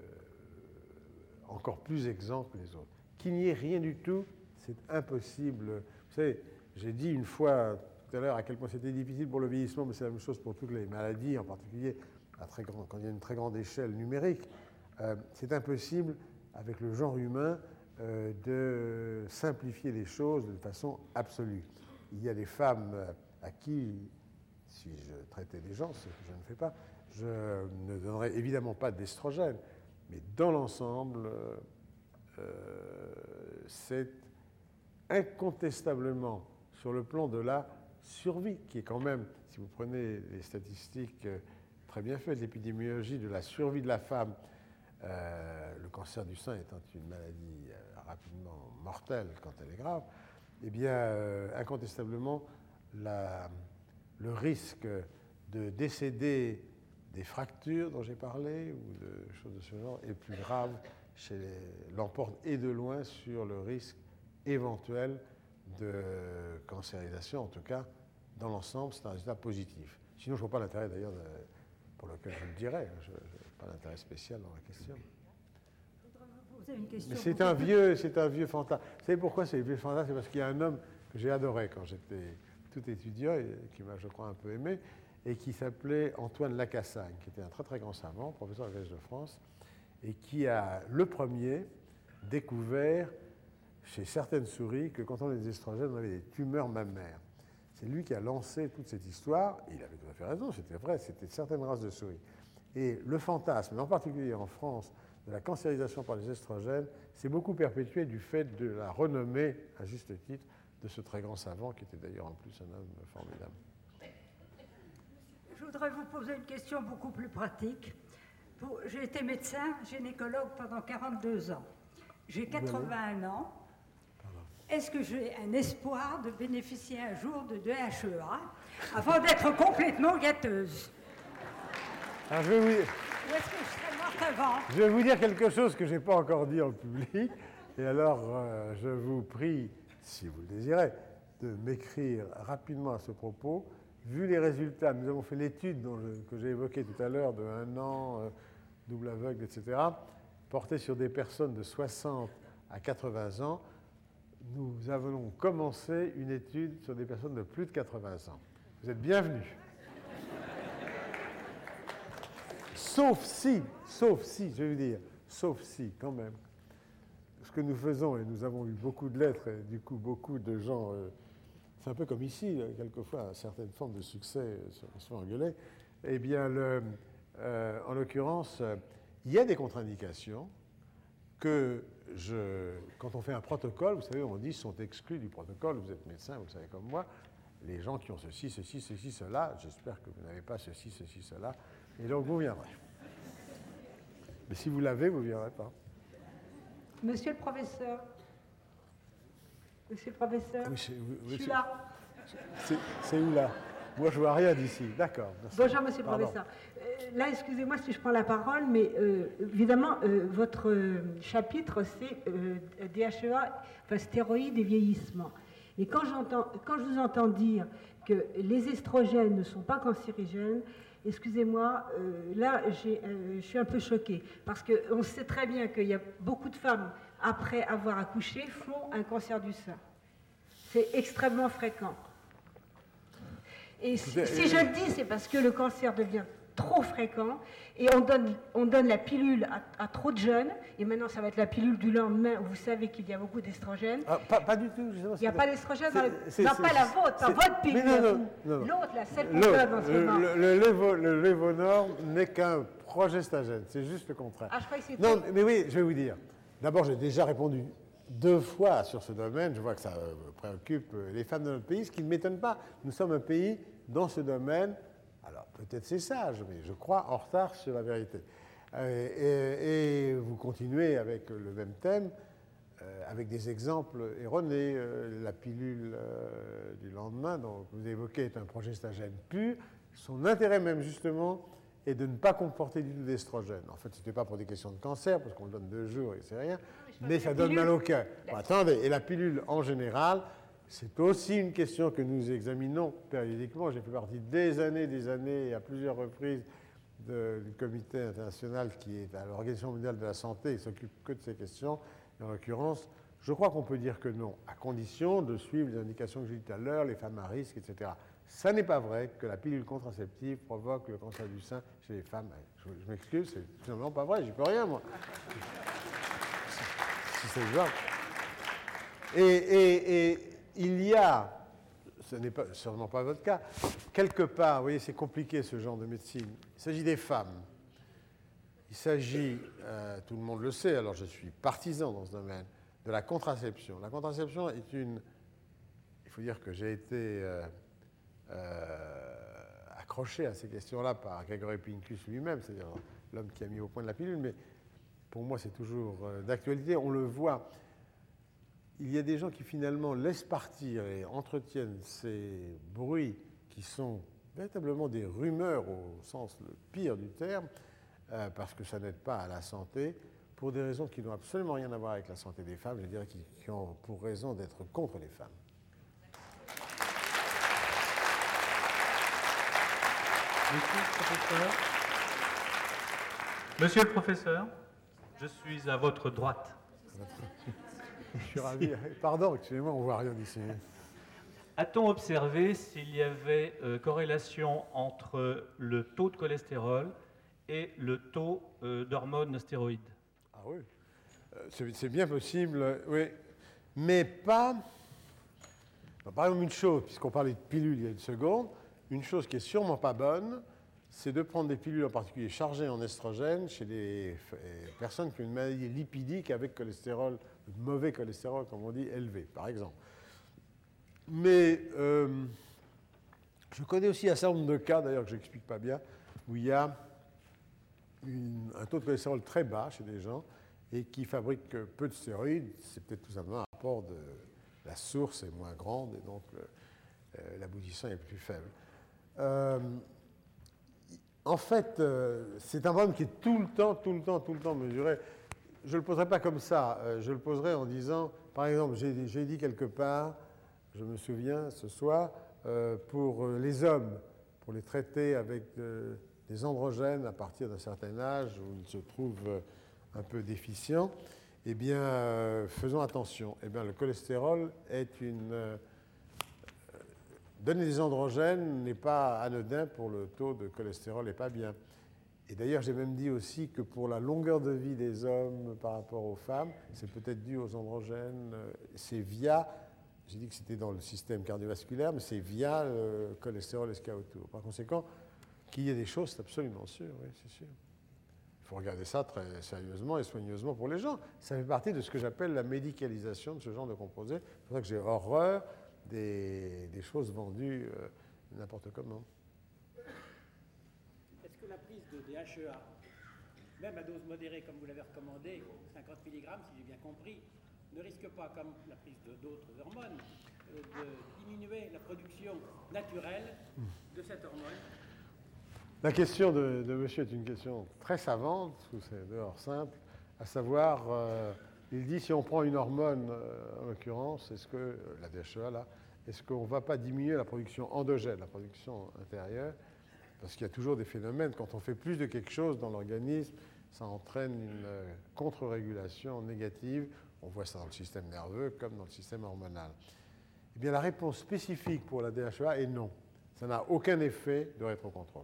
B: encore plus exempts que les autres. Qu'il n'y ait rien du tout, c'est impossible. Vous savez, j'ai dit une fois tout à l'heure à quel point c'était difficile pour le vieillissement, mais c'est la même chose pour toutes les maladies, en particulier à très grand, quand il y a une très grande échelle numérique. Euh, c'est impossible, avec le genre humain, euh, de simplifier les choses de façon absolue. Il y a des femmes à qui, si je traitais des gens, ce que je ne fais pas, je ne donnerais évidemment pas d'estrogène, mais dans l'ensemble, euh, c'est incontestablement sur le plan de la survie, qui est quand même, si vous prenez les statistiques très bien faites, l'épidémiologie de la survie de la femme, euh, le cancer du sein étant une maladie euh, rapidement mortelle quand elle est grave, eh bien, euh, incontestablement, la, le risque de décéder des fractures dont j'ai parlé ou de choses de ce genre est plus grave, chez les, l'emporte et de loin sur le risque éventuel de cancérisation. En tout cas, dans l'ensemble, c'est un résultat positif. Sinon, je ne vois pas l'intérêt d'ailleurs de, pour lequel je le dirais. Je n'ai pas d'intérêt spécial dans la question. Une question. Mais c'est un vieux, c'est un vieux fantasme. Vous savez pourquoi c'est un vieux fantasme? C'est parce qu'il y a un homme que j'ai adoré quand j'étais tout étudiant et qui m'a, je crois, un peu aimé, et qui s'appelait Antoine Lacassagne, qui était un très très grand savant, professeur à la Collège de France, et qui a le premier découvert chez certaines souris que quand on avait des estrogènes, on avait des tumeurs mammaires. C'est lui qui a lancé toute cette histoire, et il avait tout à fait raison, c'était vrai, c'était certaines races de souris. Et le fantasme, en particulier en France, de la cancérisation par les estrogènes, s'est beaucoup perpétué du fait de la renommée, à juste titre, de ce très grand savant, qui était d'ailleurs en plus un homme formidable.
F: Je voudrais vous poser une question beaucoup plus pratique. Pour, j'ai été médecin, gynécologue pendant quarante-deux ans. J'ai quatre-vingt-un ans. Est-ce que j'ai un espoir de bénéficier un jour de D H E A avant d'être complètement gâteuse?
B: Alors, je vais vous...
F: Ou est-ce que je serai morte avant?
B: Je vais vous dire quelque chose que je n'ai pas encore dit en public. Et alors, euh, je vous prie, si vous le désirez, de m'écrire rapidement à ce propos. Vu les résultats, nous avons fait l'étude dont je, que j'ai évoquée tout à l'heure, de un an, euh, double aveugle, et cetera, portée sur des personnes de soixante à quatre-vingts ans. Nous avons commencé une étude sur des personnes de plus de quatre-vingts ans. Vous êtes bienvenus. Sauf si, sauf si, je vais vous dire, sauf si, quand même, ce que nous faisons, et nous avons eu beaucoup de lettres, et du coup, beaucoup de gens, euh, c'est un peu comme ici, quelquefois, certaines formes de succès on se fait engueuler, eh bien, le, euh, en l'occurrence, euh, il y a des contre-indications que, je, quand on fait un protocole, vous savez, on dit sont exclus du protocole, vous êtes médecin, vous le savez comme moi, les gens qui ont ceci, ceci, ceci, cela, j'espère que vous n'avez pas ceci, ceci, cela, et donc vous viendrez. Mais si vous l'avez, vous ne viendrez pas.
F: Monsieur le professeur, Monsieur le professeur,
B: oui, c'est, oui,
F: je suis là.
B: C'est, c'est où là? Moi, je ne vois rien d'ici. D'accord. Merci.
F: Bonjour, monsieur le
B: Pardon.
F: professeur. Euh, là, excusez-moi si je prends la parole, mais euh, évidemment, euh, votre euh, chapitre, c'est euh, D H E A, enfin stéroïdes et vieillissement. Et quand, j'entends, quand je vous entends dire que les estrogènes ne sont pas cancérigènes, excusez-moi, euh, là, j'ai, euh, je suis un peu choquée. Parce qu'on sait très bien qu'il y a beaucoup de femmes, après avoir accouché, font un cancer du sein. C'est extrêmement fréquent. Et si, si je le dis, c'est parce que le cancer devient trop fréquent et on donne, on donne la pilule à, à trop de jeunes. Et maintenant, ça va être la pilule du lendemain où vous savez qu'il y a beaucoup d'estrogènes.
B: Ah, pas, pas du tout.
F: Il n'y a pas d'estrogène dans le... Non, pas la vôtre, pas votre pilule.
B: Non, non, non, non.
F: L'autre, là, celle qu'on donne en ce moment.
B: Le, le, lévo, le Lévonor n'est qu'un progestagène. C'est juste le contraire.
F: Ah, je crois que c'est
B: Non, mais oui, je vais vous dire. D'abord, j'ai déjà répondu deux fois sur ce domaine. Je vois que ça préoccupe les femmes de notre pays, ce qui ne m'étonne pas. Nous sommes un pays dans ce domaine, alors peut-être c'est sage, mais je crois en retard sur la vérité. Et, et, et vous continuez avec le même thème, euh, avec des exemples erronés. Euh, la pilule euh, du lendemain, dont vous évoquez, est un progestagène pur. Son intérêt même, justement, et de ne pas comporter du tout d'estrogène. En fait, ce n'était pas pour des questions de cancer, parce qu'on le donne deux jours et c'est rien, mais, mais ça donne mal au cœur. Bon, attendez, et la pilule en général, c'est aussi une question que nous examinons périodiquement. J'ai fait partie des années, des années, et à plusieurs reprises, de, du comité international qui est à l'Organisation mondiale de la santé, il ne s'occupe que de ces questions. Et en l'occurrence, je crois qu'on peut dire que non, à condition de suivre les indications que j'ai dit tout à l'heure, les femmes à risque, et cetera. Ça n'est pas vrai que la pilule contraceptive provoque le cancer du sein chez les femmes. Je, je m'excuse, c'est tout simplement pas vrai, j'y peux rien, moi. Si c'est le genre. Et, et, et il y a, ce n'est pas, sûrement pas votre cas, quelque part, vous voyez, c'est compliqué ce genre de médecine. Il s'agit des femmes. Il s'agit, euh, tout le monde le sait, alors je suis partisan dans ce domaine, de la contraception. La contraception est une... Il faut dire que j'ai été euh, euh, accroché à ces questions-là par Gregory Pincus lui-même, c'est-à-dire l'homme qui a mis au point de la pilule, mais pour moi c'est toujours euh, d'actualité. On le voit, il y a des gens qui finalement laissent partir et entretiennent ces bruits qui sont véritablement des rumeurs au sens le pire du terme, euh, parce que ça n'aide pas à la santé, pour des raisons qui n'ont absolument rien à voir avec la santé des femmes, je dirais qui, qui ont pour raison d'être contre les femmes.
G: Monsieur le professeur, Monsieur le professeur, je suis à votre droite.
B: Je suis ravi. Pardon, excusez-moi, on ne voit rien d'ici.
G: A-t-on observé s'il y avait euh, corrélation entre le taux de cholestérol et le taux euh, d'hormones stéroïdes?
B: Ah oui, euh, c'est bien possible, euh, oui, mais pas... Par exemple, une chose, puisqu'on parlait de pilules il y a une seconde, une chose qui est sûrement pas bonne, c'est de prendre des pilules en particulier chargées en estrogène chez les personnes qui ont une maladie lipidique avec cholestérol, mauvais cholestérol, comme on dit, élevé, par exemple. Mais euh, je connais aussi un certain nombre de cas, d'ailleurs que je n'explique pas bien, où il y a une, un taux de cholestérol très bas chez des gens et qui fabriquent peu de stéroïdes. C'est peut-être tout simplement un rapport de la source est moins grande et donc euh, l'aboutissant est plus faible. Euh, en fait, euh, c'est un problème qui est tout le temps, tout le temps, tout le temps mesuré. Je ne le poserai pas comme ça. Euh, je le poserai en disant, par exemple, j'ai, j'ai dit quelque part, je me souviens ce soir, euh, pour les hommes, pour les traiter avec euh, des androgènes à partir d'un certain âge où ils se trouvent euh, un peu déficients, eh bien, euh, faisons attention. Eh bien, le cholestérol est une... Euh, donner des androgènes n'est pas anodin pour le taux de cholestérol, n'est pas bien. Et d'ailleurs, j'ai même dit aussi que pour la longueur de vie des hommes par rapport aux femmes, c'est peut-être dû aux androgènes. C'est via, j'ai dit que c'était dans le système cardiovasculaire, mais c'est via le cholestérol et ce qu'il y a autour. Par conséquent, qu'il y ait des choses, c'est absolument sûr, oui, c'est sûr. Il faut regarder ça très sérieusement et soigneusement pour les gens. Ça fait partie de ce que j'appelle la médicalisation de ce genre de composés. C'est pour ça que j'ai horreur des, des choses vendues euh, n'importe comment.
H: Est-ce que la prise de D H E A, même à dose modérée comme vous l'avez recommandé, cinquante milligrammes si j'ai bien compris, ne risque pas, comme la prise de d'autres hormones, euh, de diminuer la production naturelle de cette hormone?
B: La question de, de monsieur est une question très savante, ou c'est dehors simple, à savoir, euh, il dit si on prend une hormone, euh, en l'occurrence, est-ce que, euh, la D H E A là, est-ce qu'on ne va pas diminuer la production endogène, la production intérieure? Parce qu'il y a toujours des phénomènes, quand on fait plus de quelque chose dans l'organisme, ça entraîne une euh, contre-régulation négative, on voit ça dans le système nerveux comme dans le système hormonal. Eh bien la réponse spécifique pour la D H E A est non, ça n'a aucun effet de rétrocontrôle.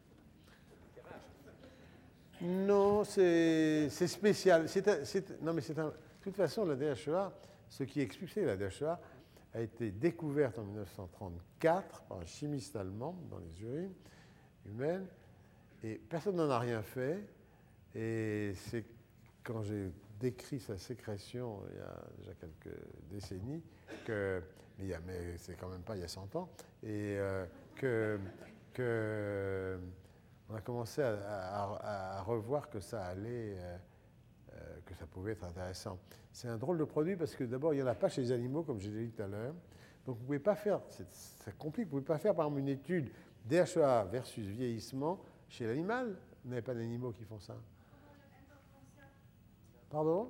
B: Non, c'est spécial. C'est, c'est, non, mais c'est un, de toute façon, la D H E A, ce qui explique, c'est que la D H E A a été découverte en mille neuf cent trente-quatre par un chimiste allemand dans les urines humaines, et personne n'en a rien fait. Et c'est quand j'ai décrit sa sécrétion il y a déjà quelques décennies, que, mais, il y a, mais c'est quand même pas il y a cent ans, et euh, que... que on a commencé à, à, à revoir que ça allait, euh, euh, que ça pouvait être intéressant. C'est un drôle de produit parce que d'abord, il n'y en a pas chez les animaux, comme j'ai dit tout à l'heure. Donc, vous ne pouvez pas faire, ça complique, vous ne pouvez pas faire par exemple une étude D H E A versus vieillissement chez l'animal. Vous n'avez pas d'animaux qui font ça. Pardon?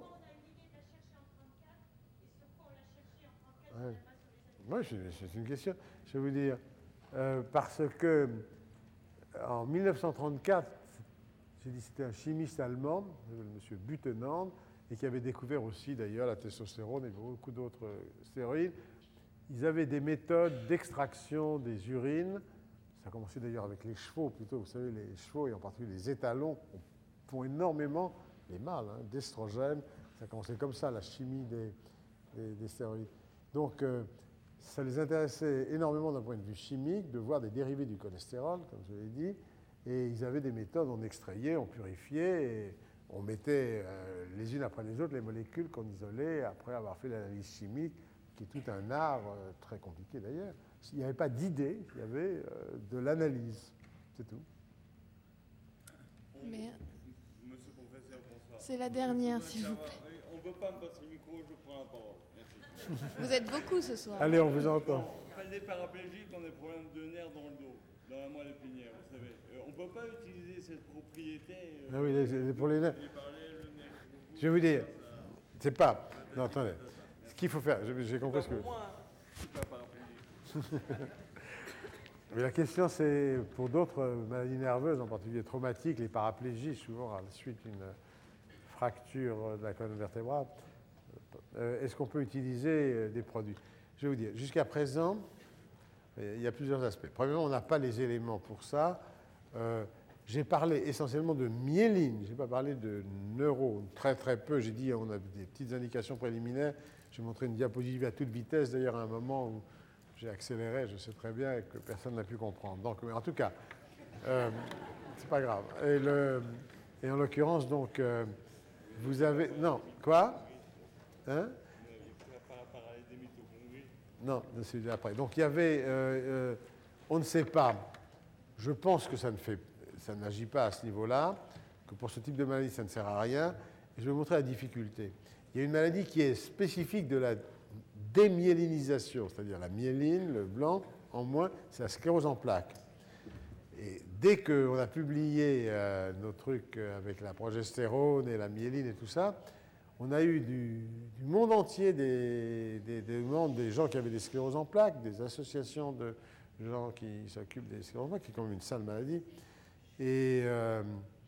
B: Ouais. Oui, c'est une question. Je vais vous dire, euh, parce que en mille neuf cent trente-quatre, j'ai dit c'était un chimiste allemand, M. Butenand, et qui avait découvert aussi d'ailleurs la testostérone et beaucoup d'autres stéroïdes. Ils avaient des méthodes d'extraction des urines. Ça a commencé d'ailleurs avec les chevaux plutôt. Vous savez, les chevaux et en particulier les étalons font énormément, les mâles, hein, d'estrogènes. Ça a commencé comme ça, la chimie des, des, des stéroïdes. Donc, euh, ça les intéressait énormément d'un point de vue chimique de voir des dérivés du cholestérol, comme je l'ai dit. Et ils avaient des méthodes, on extrayait, on purifiait, et on mettait euh, les unes après les autres les molécules qu'on isolait après avoir fait l'analyse chimique, qui est tout un art euh, très compliqué d'ailleurs. Il n'y avait pas d'idée, il y avait euh, de l'analyse, c'est tout.
A: Mais...
I: Monsieur le professeur, bonsoir.
A: C'est la dernière, s'il vous plaît.
I: On ne veut pas me passer le micro, je prends la parole. Merci.
A: Vous êtes beaucoup ce soir.
B: Allez, on vous entend.
I: On fait des paraplégiques qui ont des problèmes de nerfs dans le dos, dans la moelle épinière, vous savez. Euh, on ne peut pas utiliser cette propriété. Euh,
B: ah oui, les, pour les nerfs.
I: Le nerf.
B: Je vais vous dire, c'est pas. Non, attendez. Ce qu'il faut faire, j'ai compris ce que.
I: Moi, je suis pas paraplégique.
B: Mais la question, c'est pour d'autres maladies nerveuses, en particulier traumatiques, les paraplégies, souvent à la suite d'une fracture de la colonne vertébrale, euh, est-ce qu'on peut utiliser des produits? Je vais vous dire, jusqu'à présent, il y a plusieurs aspects. Premièrement, on n'a pas les éléments pour ça. Euh, j'ai parlé essentiellement de myéline, je n'ai pas parlé de neurones, très très peu. J'ai dit on a des petites indications préliminaires. J'ai montré une diapositive à toute vitesse, d'ailleurs à un moment où j'ai accéléré, je sais très bien que personne n'a pu comprendre. Donc, en tout cas, euh, c'est pas grave. Et, le, et en l'occurrence, donc, euh, vous avez... Non, quoi? Hein? Non, c'est après. Donc, il y avait... Euh, euh, on ne sait pas. Je pense que ça ne fait, ça n'agit pas à ce niveau-là, que pour ce type de maladie, ça ne sert à rien. Et je vais vous montrer la difficulté. Il y a une maladie qui est spécifique de la démyélinisation, c'est-à-dire la myéline, le blanc, en moins, c'est la sclérose en plaques. Et dès qu'on a publié euh, nos trucs avec la progestérone et la myéline et tout ça, on a eu du, du monde entier des, des, des demandes des gens qui avaient des scléroses en plaques, des associations de gens qui s'occupent des scléroses en plaques, qui est quand même une sale maladie. Et euh,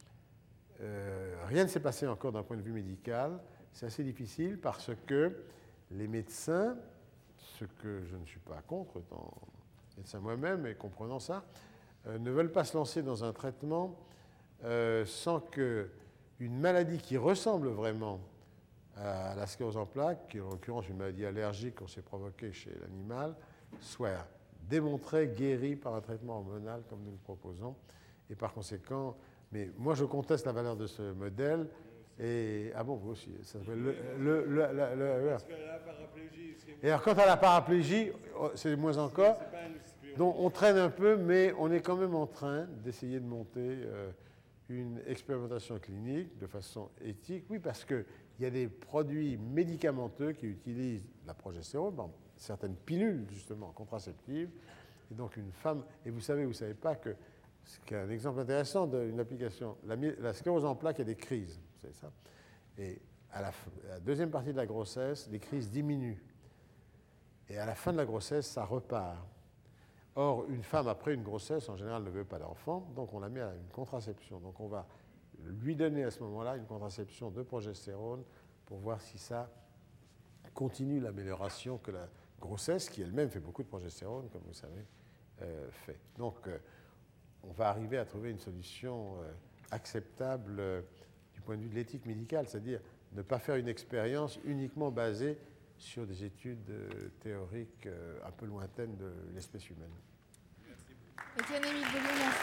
B: euh, rien ne s'est passé encore d'un point de vue médical. C'est assez difficile parce que les médecins, ce que je ne suis pas contre, étant médecin moi-même et comprenant ça, euh, ne veulent pas se lancer dans un traitement euh, sans qu'une maladie qui ressemble vraiment à la sclérose en plaques, qui est en l'occurrence une maladie allergique qu'on s'est provoquée chez l'animal, soit démontrée, guérie par un traitement hormonal comme nous le proposons. Et par conséquent, mais moi je conteste la valeur de ce modèle. Et, ah bon, vous aussi, ça s'appelle le, le, le, le, le, le. Parce que la paraplégie, et alors, quant à la paraplégie, c'est moins encore. Donc, on traîne un peu, mais on est quand même en train d'essayer de monter euh, une expérimentation clinique de façon éthique. Oui, parce qu'il y a des produits médicamenteux qui utilisent la progestérone, bon, certaines pilules, justement, contraceptives. Et donc, une femme, et vous savez, vous ne savez pas que, c'est un exemple intéressant d'une application, la, la sclérose en plaques, il y a des crises. C'est ça. Et à la, à la deuxième partie de la grossesse, les crises diminuent. Et à la fin de la grossesse, ça repart. Or, une femme, après une grossesse, en général, ne veut pas d'enfant, donc on la met à une contraception. Donc on va lui donner à ce moment-là une contraception de progestérone pour voir si ça continue l'amélioration que la grossesse, qui elle-même fait beaucoup de progestérone, comme vous savez, euh, fait. Donc, euh, on va arriver à trouver une solution euh, acceptable euh, du point de vue de l'éthique médicale, c'est-à-dire ne pas faire une expérience uniquement basée sur des études euh, théoriques euh, un peu lointaines de l'espèce humaine.
A: Étienne-Émile Beaulieu, merci.